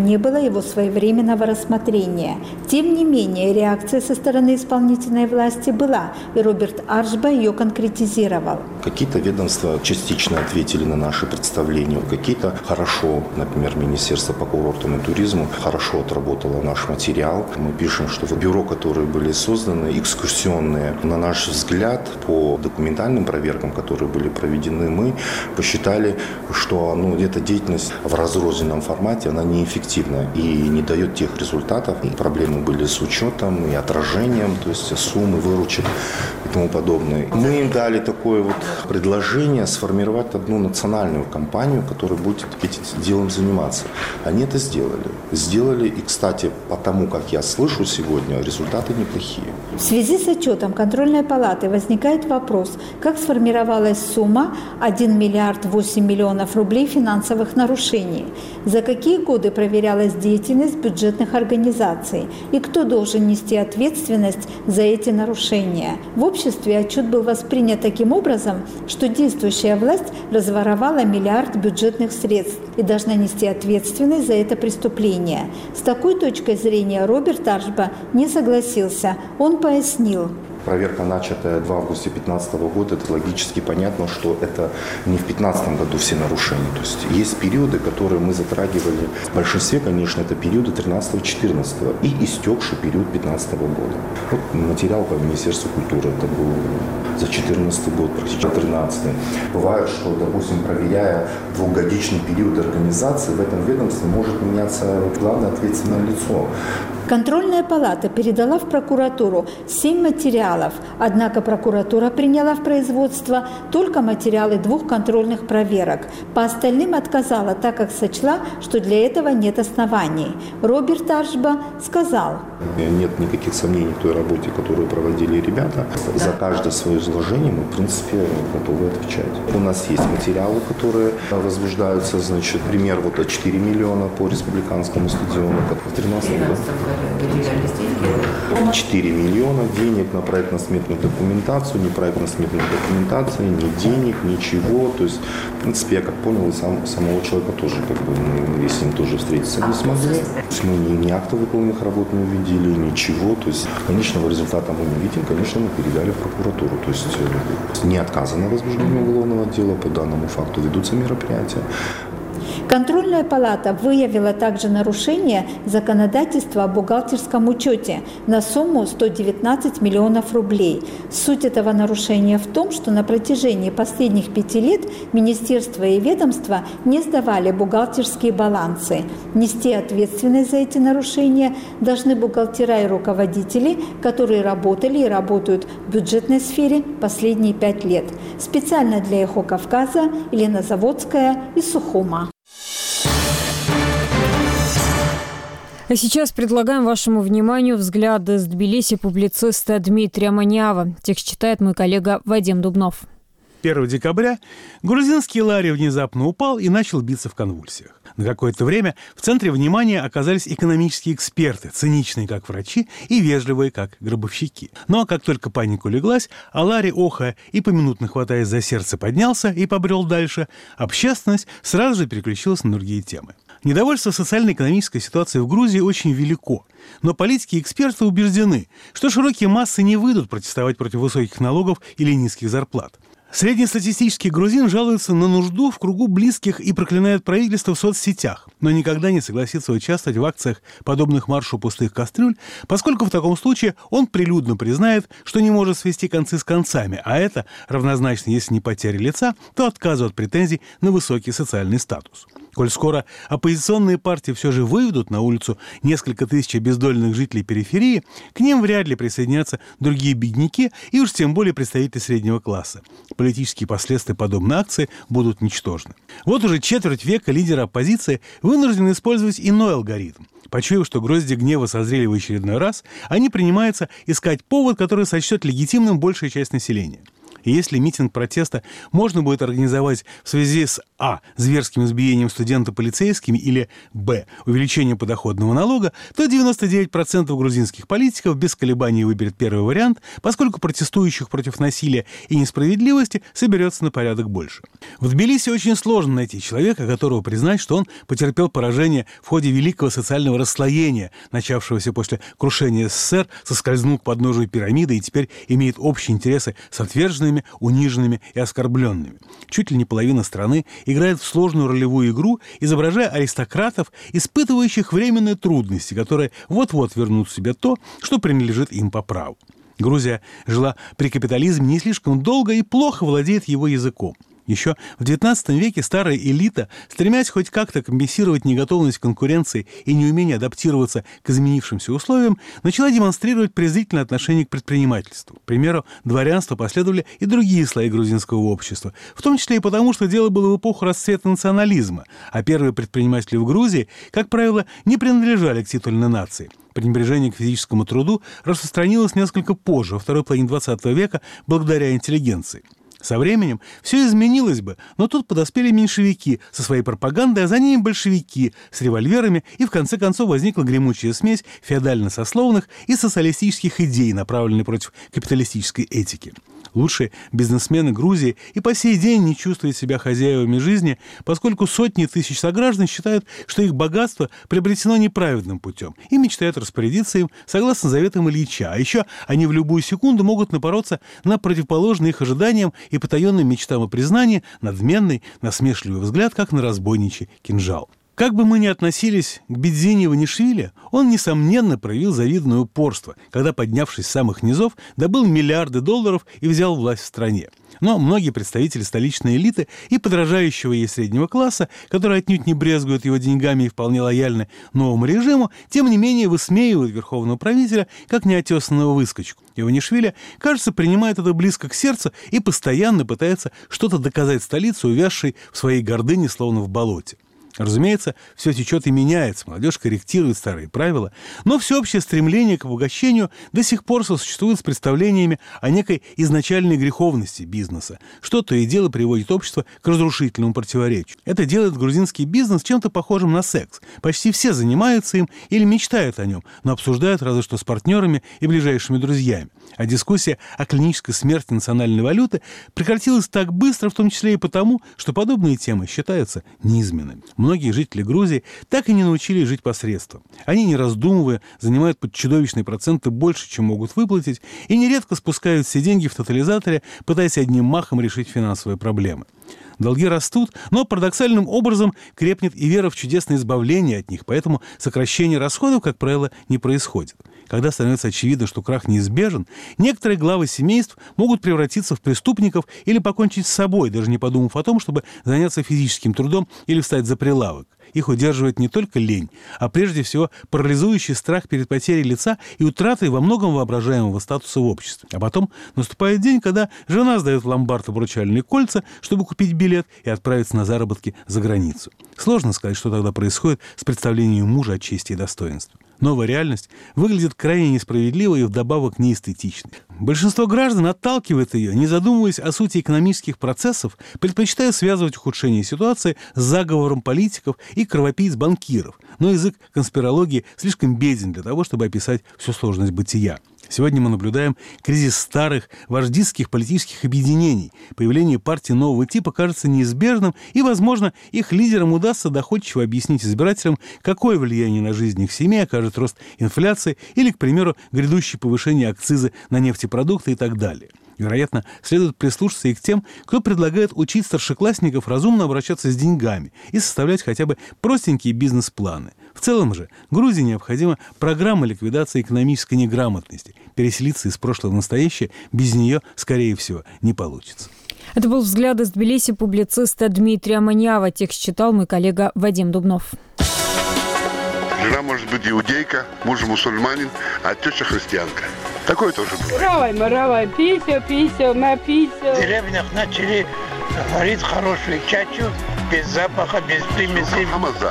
не было его своевременного рассмотрения. Тем не менее, реакция со стороны исполнительной власти была, и Роберт Аршба ее конкретизировал. Какие-то ведомства частично ответили на наши представления, какие-то хорошо, например, Министерство по курортам и туризму хорошо отработало наш материал. Мы пишем, что в бюро, которые были созданы, экскурсионные, на наш взгляд, по документальным проверкам, которые были проведены, мы посчитали, что ну, эта деятельность в разрозненном формате, она неэффективна и не дает тех результатов. И проблемы были с учетом и отражением, то есть суммы, выручек и тому подобное. Мы им дали такое вот предложение сформировать одну национальную компанию, которая будет этим делом заниматься. Они это сделали. Сделали, и, кстати, потому как я слышу сегодня, результаты неплохие. В связи с отчетом контрольной палаты возникает вопрос, как сформировалась сумма один миллиард восемь миллионов рублей финансовых нарушений, за какие годы проверялась деятельность бюджетных организаций и кто должен нести ответственность за эти нарушения. В обществе отчет был воспринят таким образом, что действующая власть разворовала миллиард бюджетных средств и должна нести ответственность за это преступление. С такой точкой зрения Роберт Аршба не согласился. Он пояснил. Проверка, начатая в августе две тысячи пятнадцатого года, это логически понятно, что это не в две тысячи пятнадцатом году все нарушения. То есть есть периоды, которые мы затрагивали. В большинстве, конечно, это периоды тринадцатого-четырнадцатого и истекший период две тысячи пятнадцатого года. Вот материал по Министерству культуры, это был за четырнадцатый год, практически тринадцатый. Бывает, что, допустим, проверяя двухгодичный период организации, в этом ведомстве может меняться главное ответственное лицо. Контрольная палата передала в прокуратуру семь материалов, однако прокуратура приняла в производство только материалы двух контрольных проверок. По остальным отказала, так как сочла, что для этого нет оснований. Роберт Аршба сказал. Нет никаких сомнений в той работе, которую проводили ребята. За каждое свое изложение мы, в принципе, готовы отвечать. У нас есть материалы, которые возбуждаются, значит, пример вот четыре миллиона по республиканскому стадиону, как в тринадцатом году. четыре миллиона денег на проектно-сметную документацию, ни проектно-сметной документации, ни денег, ничего. То есть, в принципе, я как понял, и сам, самого человека тоже, как бы, мы с ним тоже встретиться не смогли. То есть мы ни, ни акта выполненных работ не увидели, ничего. То есть конечного результата мы не видим, конечно, мы передали в прокуратуру. То есть не отказано возбуждение уголовного дела, по данному факту ведутся мероприятия. Контрольная палата выявила также нарушение законодательства о бухгалтерском учете на сумму сто девятнадцать миллионов рублей. Суть этого нарушения в том, что на протяжении последних пяти лет министерства и ведомства не сдавали бухгалтерские балансы. Нести ответственность за эти нарушения должны бухгалтера и руководители, которые работали и работают в бюджетной сфере последние пять лет. Специально для «Эхо Кавказа» Елена Заводская из Сухума. А сейчас предлагаем вашему вниманию взгляды с Тбилиси публициста Дмитрия Маниава. Текст читает мой коллега Вадим Дубнов. первого декабря грузинский лари внезапно упал и начал биться в конвульсиях. На какое-то время в центре внимания оказались экономические эксперты, циничные как врачи и вежливые как гробовщики. Но как только паника улеглась, а лари, охая и поминутно хватаясь за сердце, поднялся и побрел дальше, общественность сразу же переключилась на другие темы. Недовольство социально-экономической ситуацией в Грузии очень велико, но политики и эксперты убеждены, что широкие массы не выйдут протестовать против высоких налогов или низких зарплат. Среднестатистический грузин жалуется на нужду в кругу близких и проклинает правительство в соцсетях, но никогда не согласится участвовать в акциях, подобных маршу пустых кастрюль, поскольку в таком случае он прилюдно признает, что не может свести концы с концами, а это равнозначно, если не потеря лица, то отказу от претензий на высокий социальный статус. Коль скоро оппозиционные партии все же выведут на улицу несколько тысяч бездольных жителей периферии, к ним вряд ли присоединятся другие бедняки и уж тем более представители среднего класса. Политические последствия подобной акции будут ничтожны. Вот уже четверть века лидеры оппозиции вынуждены использовать иной алгоритм. Почуяв, что грозди гнева созрели в очередной раз, они принимаются искать повод, который сочтет легитимным большая часть населения. И если митинг протеста можно будет организовать в связи с а. зверским избиением студента полицейскими или б. увеличением подоходного налога, то девяносто девять процентов грузинских политиков без колебаний выберет первый вариант, поскольку протестующих против насилия и несправедливости соберется на порядок больше. В Тбилиси очень сложно найти человека, которого признать, что он потерпел поражение в ходе великого социального расслоения, начавшегося после крушения СССР, соскользнул к подножию пирамиды и теперь имеет общие интересы с отверженными, униженными и оскорбленными. Чуть ли не половина страны играет в сложную ролевую игру, изображая аристократов, испытывающих временные трудности, которые вот-вот вернут себе то, что принадлежит им по праву. Грузия жила при капитализме не слишком долго и плохо владеет его языком. Еще в девятнадцатом веке старая элита, стремясь хоть как-то компенсировать неготовность конкуренции и неумение адаптироваться к изменившимся условиям, начала демонстрировать презрительное отношение к предпринимательству. К примеру, дворянства последовали и другие слои грузинского общества, в том числе и потому, что дело было в эпоху расцвета национализма, а первые предприниматели в Грузии, как правило, не принадлежали к титульной нации. Пренебрежение к физическому труду распространилось несколько позже, во второй половине двадцатого века, благодаря интеллигенции. Со временем все изменилось бы, но тут подоспели меньшевики со своей пропагандой, а за ними большевики с револьверами, и в конце концов возникла гремучая смесь феодально-сословных и социалистических идей, направленных против капиталистической этики. Лучшие бизнесмены Грузии и по сей день не чувствуют себя хозяевами жизни, поскольку сотни тысяч сограждан считают, что их богатство приобретено неправедным путем и мечтают распорядиться им согласно заветам Ильича. А еще они в любую секунду могут напороться на противоположный их ожиданиям и потаенным мечтам о признании надменный, насмешливый взгляд, как на разбойничий кинжал. Как бы мы ни относились к Бедзине Иванишвили, он, несомненно, проявил завидное упорство, когда, поднявшись с самых низов, добыл миллиарды долларов и взял власть в стране. Но многие представители столичной элиты и подражающего ей среднего класса, которые отнюдь не брезгуют его деньгами и вполне лояльны новому режиму, тем не менее высмеивают верховного правителя как неотесанного выскочку. Иванишвили, кажется, принимает это близко к сердцу и постоянно пытается что-то доказать столице, увязшей в своей гордыне, словно в болоте. Разумеется, все течет и меняется, молодежь корректирует старые правила, но всеобщее стремление к обогащению до сих пор сосуществует с представлениями о некой изначальной греховности бизнеса, что то и дело приводит общество к разрушительному противоречию. Это делает грузинский бизнес чем-то похожим на секс. Почти все занимаются им или мечтают о нем, но обсуждают разве что с партнерами и ближайшими друзьями. А дискуссия о клинической смерти национальной валюты прекратилась так быстро, в том числе и потому, что подобные темы считаются неизменными. Многие жители Грузии так и не научились жить посредством. Они, не раздумывая, занимают под чудовищные проценты больше, чем могут выплатить, и нередко спускают все деньги в тотализаторе, пытаясь одним махом решить финансовые проблемы. Долги растут, но парадоксальным образом крепнет и вера в чудесное избавление от них, поэтому сокращение расходов, как правило, не происходит. Когда становится очевидно, что крах неизбежен, некоторые главы семейств могут превратиться в преступников или покончить с собой, даже не подумав о том, чтобы заняться физическим трудом или встать за прилавок. Их удерживает не только лень, а прежде всего парализующий страх перед потерей лица и утратой во многом воображаемого статуса в обществе. А потом наступает день, когда жена сдает в ломбард обручальные кольца, чтобы купить билет и отправиться на заработки за границу. Сложно сказать, что тогда происходит с представлением мужа о чести и достоинстве. Новая реальность выглядит крайне несправедливой и вдобавок неэстетичной. Большинство граждан отталкивает ее, не задумываясь о сути экономических процессов, предпочитая связывать ухудшение ситуации с заговором политиков и кровопийц-банкиров. Но язык конспирологии слишком беден для того, чтобы описать всю сложность бытия. Сегодня мы наблюдаем кризис старых вождистских политических объединений. Появление партий нового типа кажется неизбежным, и, возможно, их лидерам удастся доходчиво объяснить избирателям, какое влияние на жизнь их семей окажет рост инфляции или, к примеру, грядущее повышение акциза на нефтепродукты и так далее. Вероятно, следует прислушаться и к тем, кто предлагает учить старшеклассников разумно обращаться с деньгами и составлять хотя бы простенькие бизнес-планы. В целом же Грузии необходима программа ликвидации экономической неграмотности. Переселиться из прошлого в настоящее без нее, скорее всего, не получится. Это был взгляд из Тбилиси публициста Дмитрия Манява. Текст читал мой коллега Вадим Дубнов. Жена может быть иудейка, муж мусульманин, а теща христианка. Такое тоже бывает. Равай, маравай, писю, писю, на писю. В деревнях начали говорить хорошую чачу, без запаха, без примесей.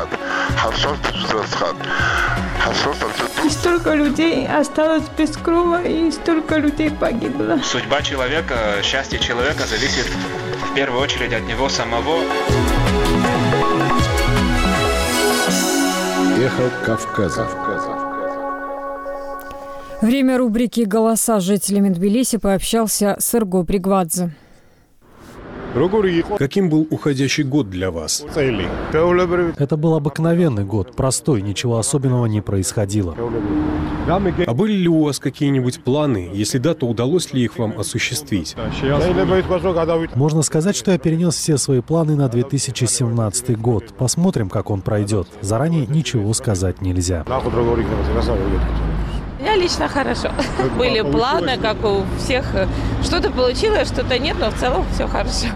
И столько людей осталось без крова, и столько людей погибло. Судьба человека, счастье человека зависит в первую очередь от него самого. Эхо Кавказа. Время рубрики «Голоса» с жителями Тбилиси пообщался с Эрго Пригвадзе. Каким был уходящий год для вас? Это был обыкновенный год, простой, ничего особенного не происходило. А были ли у вас какие-нибудь планы? Если да, то удалось ли их вам осуществить? Можно сказать, что я перенес все свои планы на две тысячи семнадцатый год. Посмотрим, как он пройдет. Заранее ничего сказать нельзя. У меня лично хорошо. Были планы, как у всех. Что-то получилось, что-то нет, но в целом все хорошо.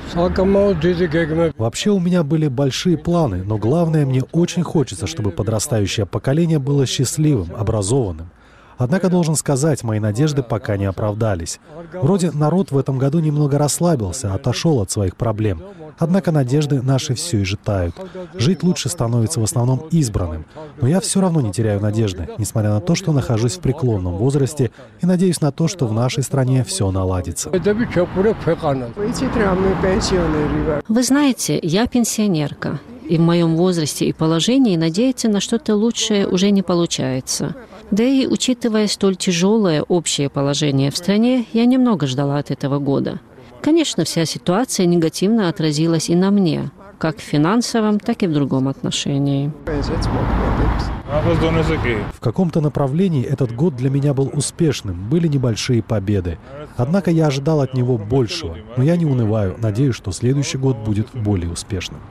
Вообще у меня были большие планы, но главное, мне очень хочется, чтобы подрастающее поколение было счастливым, образованным. Однако, должен сказать, мои надежды пока не оправдались. Вроде народ в этом году немного расслабился, отошел от своих проблем. Однако надежды наши все еще тают. Жить лучше становится в основном избранным. Но я все равно не теряю надежды, несмотря на то, что нахожусь в преклонном возрасте, и надеюсь на то, что в нашей стране все наладится. Вы знаете, я пенсионерка. И в моем возрасте и положении надеяться на что-то лучшее уже не получается. Да и, учитывая столь тяжелое общее положение в стране, я немного ждала от этого года. Конечно, вся ситуация негативно отразилась и на мне, как в финансовом, так и в другом отношении. В каком-то направлении этот год для меня был успешным, были небольшие победы. Однако я ожидал от него большего, но я не унываю, надеюсь, что следующий год будет более успешным.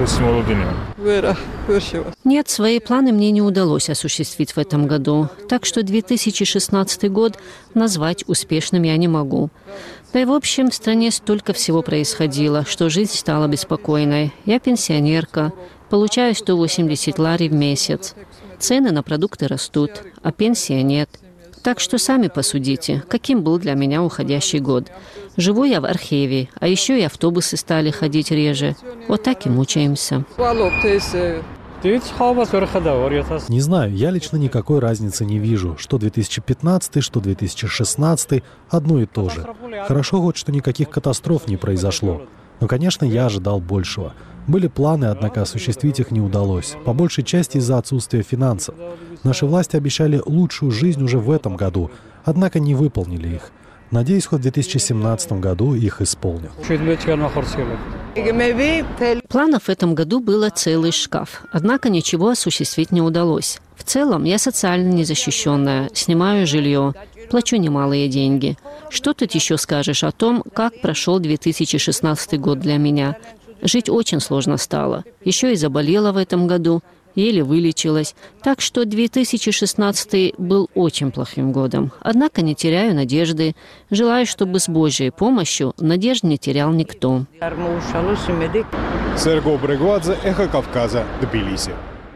Нет, свои планы мне не удалось осуществить в этом году, так что две тысячи шестнадцатый год назвать успешным я не могу. Да и в общем в стране столько всего происходило, что жизнь стала беспокойной. Я пенсионерка, получаю сто восемьдесят лари в месяц. Цены на продукты растут, а пенсии нет. Так что сами посудите, каким был для меня уходящий год. Живу я в Археве, а еще и автобусы стали ходить реже. Вот так и мучаемся. Не знаю, я лично никакой разницы не вижу. Что две тысячи пятнадцатый, что две тысячи шестнадцатый, одно и то же. Хорошо хоть, что никаких катастроф не произошло. Но, конечно, я ожидал большего. Были планы, однако осуществить их не удалось. По большей части из-за отсутствия финансов. Наши власти обещали лучшую жизнь уже в этом году, однако не выполнили их. Надеюсь, хоть в две тысячи семнадцатом году их исполнят. Планов в этом году было целый шкаф, однако ничего осуществить не удалось. В целом, я социально незащищенная, снимаю жилье, плачу немалые деньги. Что тут еще скажешь о том, как прошел две тысячи шестнадцатый год для меня? Жить очень сложно стало. Еще и заболела в этом году, еле вылечилась. Так что две тысячи шестнадцатый был очень плохим годом. Однако не теряю надежды. Желаю, чтобы с Божьей помощью надежд не терял никто. Эрго Пригвадзе, Эхо Кавказа, Тбилиси.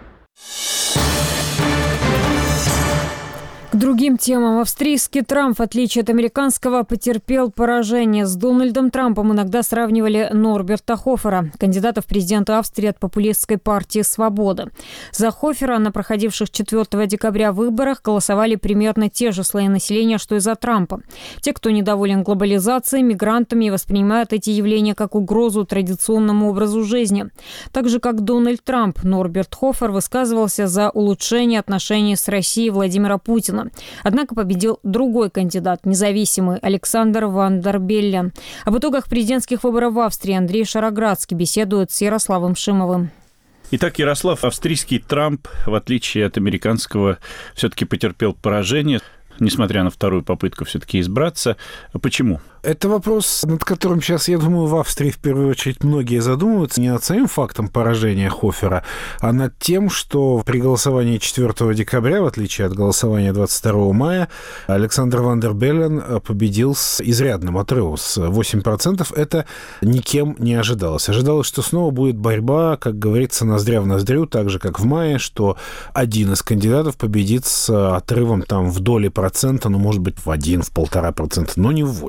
К другим темам. Австрийский Трамп, в отличие от американского, потерпел поражение. С Дональдом Трампом иногда сравнивали Норберта Хофера, кандидата в президенты Австрии от популистской партии «Свобода». За Хофера на проходивших четвёртого декабря выборах голосовали примерно те же слои населения, что и за Трампа. Те, кто недоволен глобализацией, мигрантами и воспринимают эти явления как угрозу традиционному образу жизни. Так же, как Дональд Трамп, Норберт Хофер высказывался за улучшение отношений с Россией Владимира Путина. Однако победил другой кандидат, независимый Александр Ван дер Белле. Об итогах президентских выборов в Австрии Андрей Шароградский беседует с Ярославом Шимовым. Итак, Ярослав, австрийский Трамп, в отличие от американского, все-таки потерпел поражение, несмотря на вторую попытку все-таки избраться. Почему? Это вопрос, над которым сейчас, я думаю, в Австрии в первую очередь многие задумываются не над самим фактом поражения Хофера, а над тем, что при голосовании четвёртого декабря, в отличие от голосования двадцать второго мая, Александр Ван дер Беллен победил с изрядным отрывом, с восемь процентов. Это никем не ожидалось. Ожидалось, что снова будет борьба, как говорится, ноздря в ноздрю, так же, как в мае, что один из кандидатов победит с отрывом там в доли процента, ну, может быть, в один, в полтора процента, но не в восемь.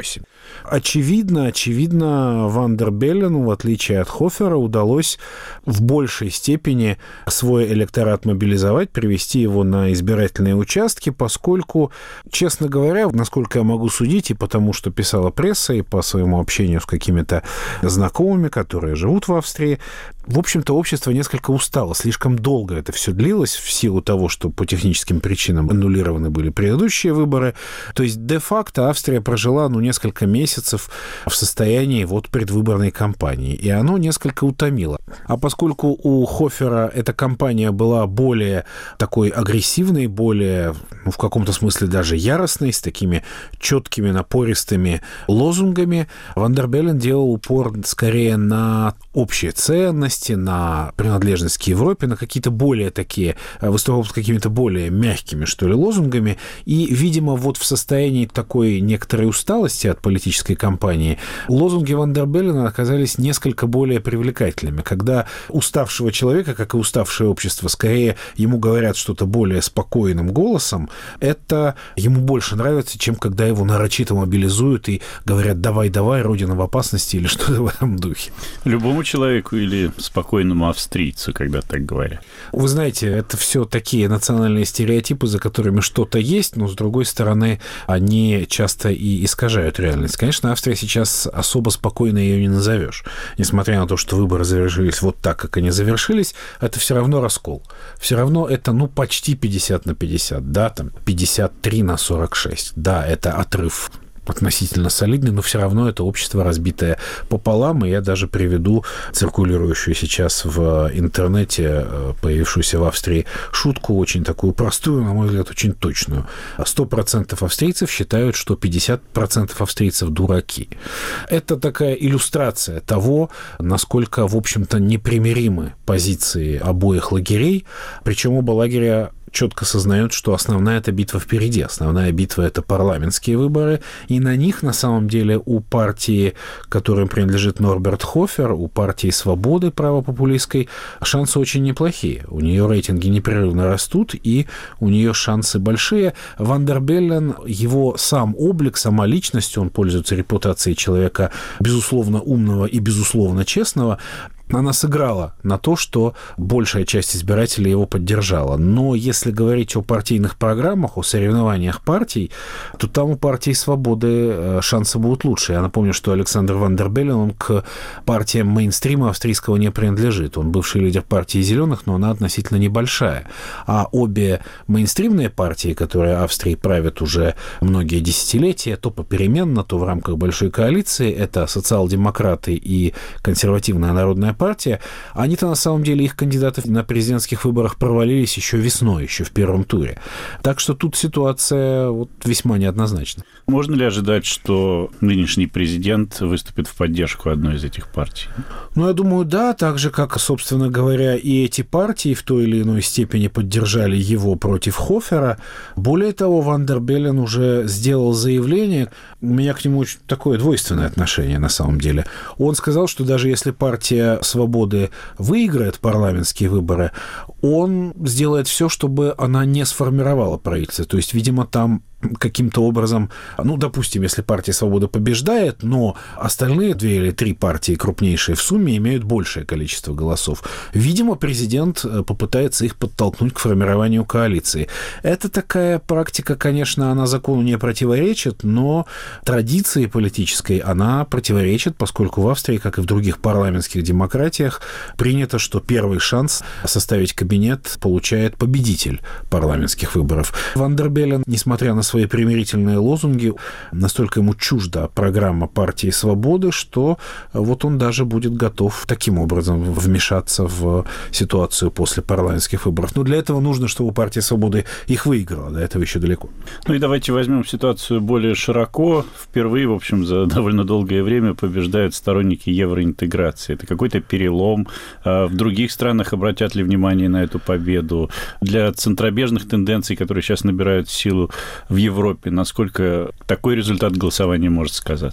Очевидно, очевидно, Ван дер Беллену, в отличие от Хофера, удалось в большей степени свой электорат мобилизовать, привести его на избирательные участки, поскольку, честно говоря, насколько я могу судить, и потому что писала пресса, и по своему общению с какими-то знакомыми, которые живут в Австрии, в общем-то, общество несколько устало. Слишком долго это все длилось в силу того, что по техническим причинам аннулированы были предыдущие выборы. То есть, де-факто Австрия прожила, ну, несколько месяцев в состоянии вот предвыборной кампании, и оно несколько утомило. А поскольку у Хофера эта кампания была более такой агрессивной, более, ну, в каком-то смысле даже яростной, с такими четкими, напористыми лозунгами, Ван дер Беллен делал упор скорее на общие ценности, на принадлежность к Европе, на какие-то более такие, выступал с какими-то более мягкими, что ли, лозунгами. И, видимо, вот в состоянии такой некоторой усталости от политической кампании лозунги Ван дер Беллена оказались несколько более привлекательными. Когда уставшего человека, как и уставшее общество, скорее ему говорят что-то более спокойным голосом, это ему больше нравится, чем когда его нарочито мобилизуют и говорят «давай-давай, Родина в опасности» или что-то в этом духе. Любому человеку или спокойному австрийцу, когда так говорят. Вы знаете, это все такие национальные стереотипы, за которыми что-то есть, но, с другой стороны, они часто и искажают реальность. Конечно, Австрия сейчас особо спокойно ее не назовешь. Несмотря на то, что выборы завершились вот так, как они завершились, это все равно раскол. Все равно это, ну, почти пятьдесят на пятьдесят, да, там, пятьдесят три на сорок шесть. Да, это отрыв относительно солидный, но все равно это общество разбитое пополам, и я даже приведу циркулирующую сейчас в интернете, появившуюся в Австрии, шутку, очень такую простую, на мой взгляд, очень точную. сто процентов австрийцев считают, что пятьдесят процентов австрийцев дураки. Это такая иллюстрация того, насколько, в общем-то, непримиримы позиции обоих лагерей, причем оба лагеря четко сознают, что основная эта битва впереди. Основная битва – это парламентские выборы, и на них, на самом деле, у партии, которой принадлежит Норберт Хофер, у партии «Свободы» правопопулистской, шансы очень неплохие. У нее рейтинги непрерывно растут, и у нее шансы большие. Ван дер Беллен, его сам облик, сама личность, он пользуется репутацией человека, безусловно, умного и, безусловно, честного, она сыграла на то, что большая часть избирателей его поддержала. Но если говорить о партийных программах, о соревнованиях партий, то там у партии «Свободы» шансы будут лучше. Я напомню, что Александр Ван дер Беллен, он к партиям мейнстрима австрийского не принадлежит. Он бывший лидер партии «Зеленых», но она относительно небольшая. А обе мейнстримные партии, которые Австрией правят уже многие десятилетия, то попеременно, то в рамках большой коалиции, это социал-демократы и консервативная народная партия, они-то на самом деле, их кандидаты на президентских выборах провалились еще весной, еще в первом туре. Так что тут ситуация вот весьма неоднозначна. Можно ли ожидать, что нынешний президент выступит в поддержку одной из этих партий? Ну, я думаю, да, так же, как, собственно говоря, и эти партии в той или иной степени поддержали его против Хофера. Более того, Ван дер Беллен уже сделал заявление, у меня к нему очень такое двойственное отношение на самом деле. Он сказал, что даже если партия «Свободы» выиграет парламентские выборы, он сделает все, чтобы она не сформировала правительство. То есть, видимо, там каким-то образом, ну, допустим, если партия «Свобода» побеждает, но остальные две или три партии, крупнейшие в сумме, имеют большее количество голосов. Видимо, президент попытается их подтолкнуть к формированию коалиции. Это такая практика, конечно, она закону не противоречит, но традиции политической она противоречит, поскольку в Австрии, как и в других парламентских демократиях, принято, что первый шанс составить кабинет получает победитель парламентских выборов. Ван дер Беллен, несмотря на свои примирительные лозунги, настолько ему чужда программа партии «Свободы», что вот он даже будет готов таким образом вмешаться в ситуацию после парламентских выборов. Но для этого нужно, чтобы партия «Свободы» их выиграла. До этого еще далеко. Ну и давайте возьмем ситуацию более широко. Впервые, в общем, за довольно долгое время побеждают сторонники евроинтеграции. Это какой-то перелом. В других странах обратят ли внимание на эту победу? Для центробежных тенденций, которые сейчас набирают силу в Европе, насколько такой результат голосования может сказаться?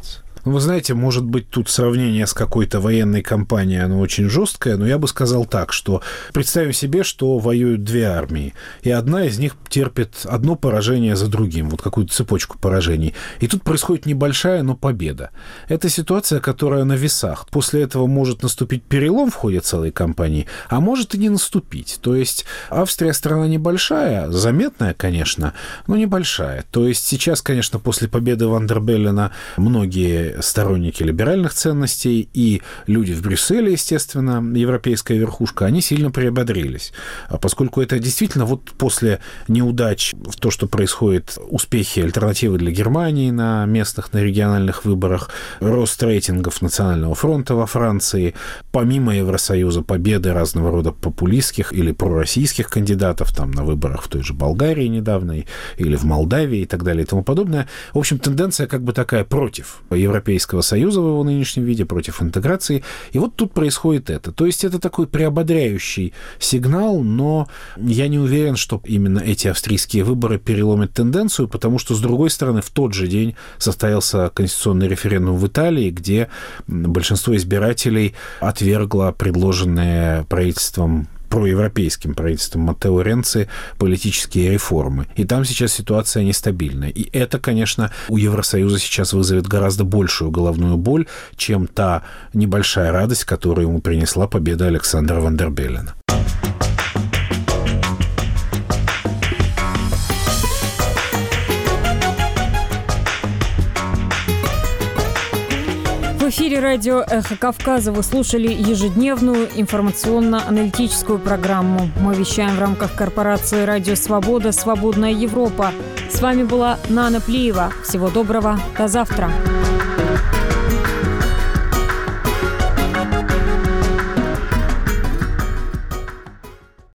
Вы знаете, может быть, тут сравнение с какой-то военной кампанией, оно очень жесткое, но я бы сказал так, что представим себе, что воюют две армии, и одна из них терпит одно поражение за другим, вот какую-то цепочку поражений. И тут происходит небольшая, но победа. Это ситуация, которая на весах. После этого может наступить перелом в ходе целой кампании, а может и не наступить. То есть Австрия страна небольшая, заметная, конечно, но небольшая. То есть сейчас, конечно, после победы Ван дер Беллена многие сторонники либеральных ценностей и люди в Брюсселе, естественно, европейская верхушка, они сильно приободрились. Поскольку это действительно вот после неудач в то, что происходит, успехи альтернативы для Германии на местных, на региональных выборах, рост рейтингов Национального фронта во Франции, помимо Евросоюза победы разного рода популистских или пророссийских кандидатов там на выборах в той же Болгарии недавно или в Молдавии и так далее и тому подобное. В общем, тенденция как бы такая против Европейского Союза в его нынешнем виде, против интеграции. И вот тут происходит это. То есть это такой приободряющий сигнал, но я не уверен, что именно эти австрийские выборы переломят тенденцию, потому что, с другой стороны, в тот же день состоялся конституционный референдум в Италии, где большинство избирателей отвергло предложенные правительством проевропейским правительством Маттео Ренци политические реформы. И там сейчас ситуация нестабильная. И это, конечно, у Евросоюза сейчас вызовет гораздо большую головную боль, чем та небольшая радость, которую ему принесла победа Александра Ван дер Беллена. В эфире радио «Эхо Кавказа» вы слушали ежедневную информационно-аналитическую программу. Мы вещаем в рамках корпорации «Радио Свобода. Свободная Европа». С вами была Нана Плиева. Всего доброго. До завтра.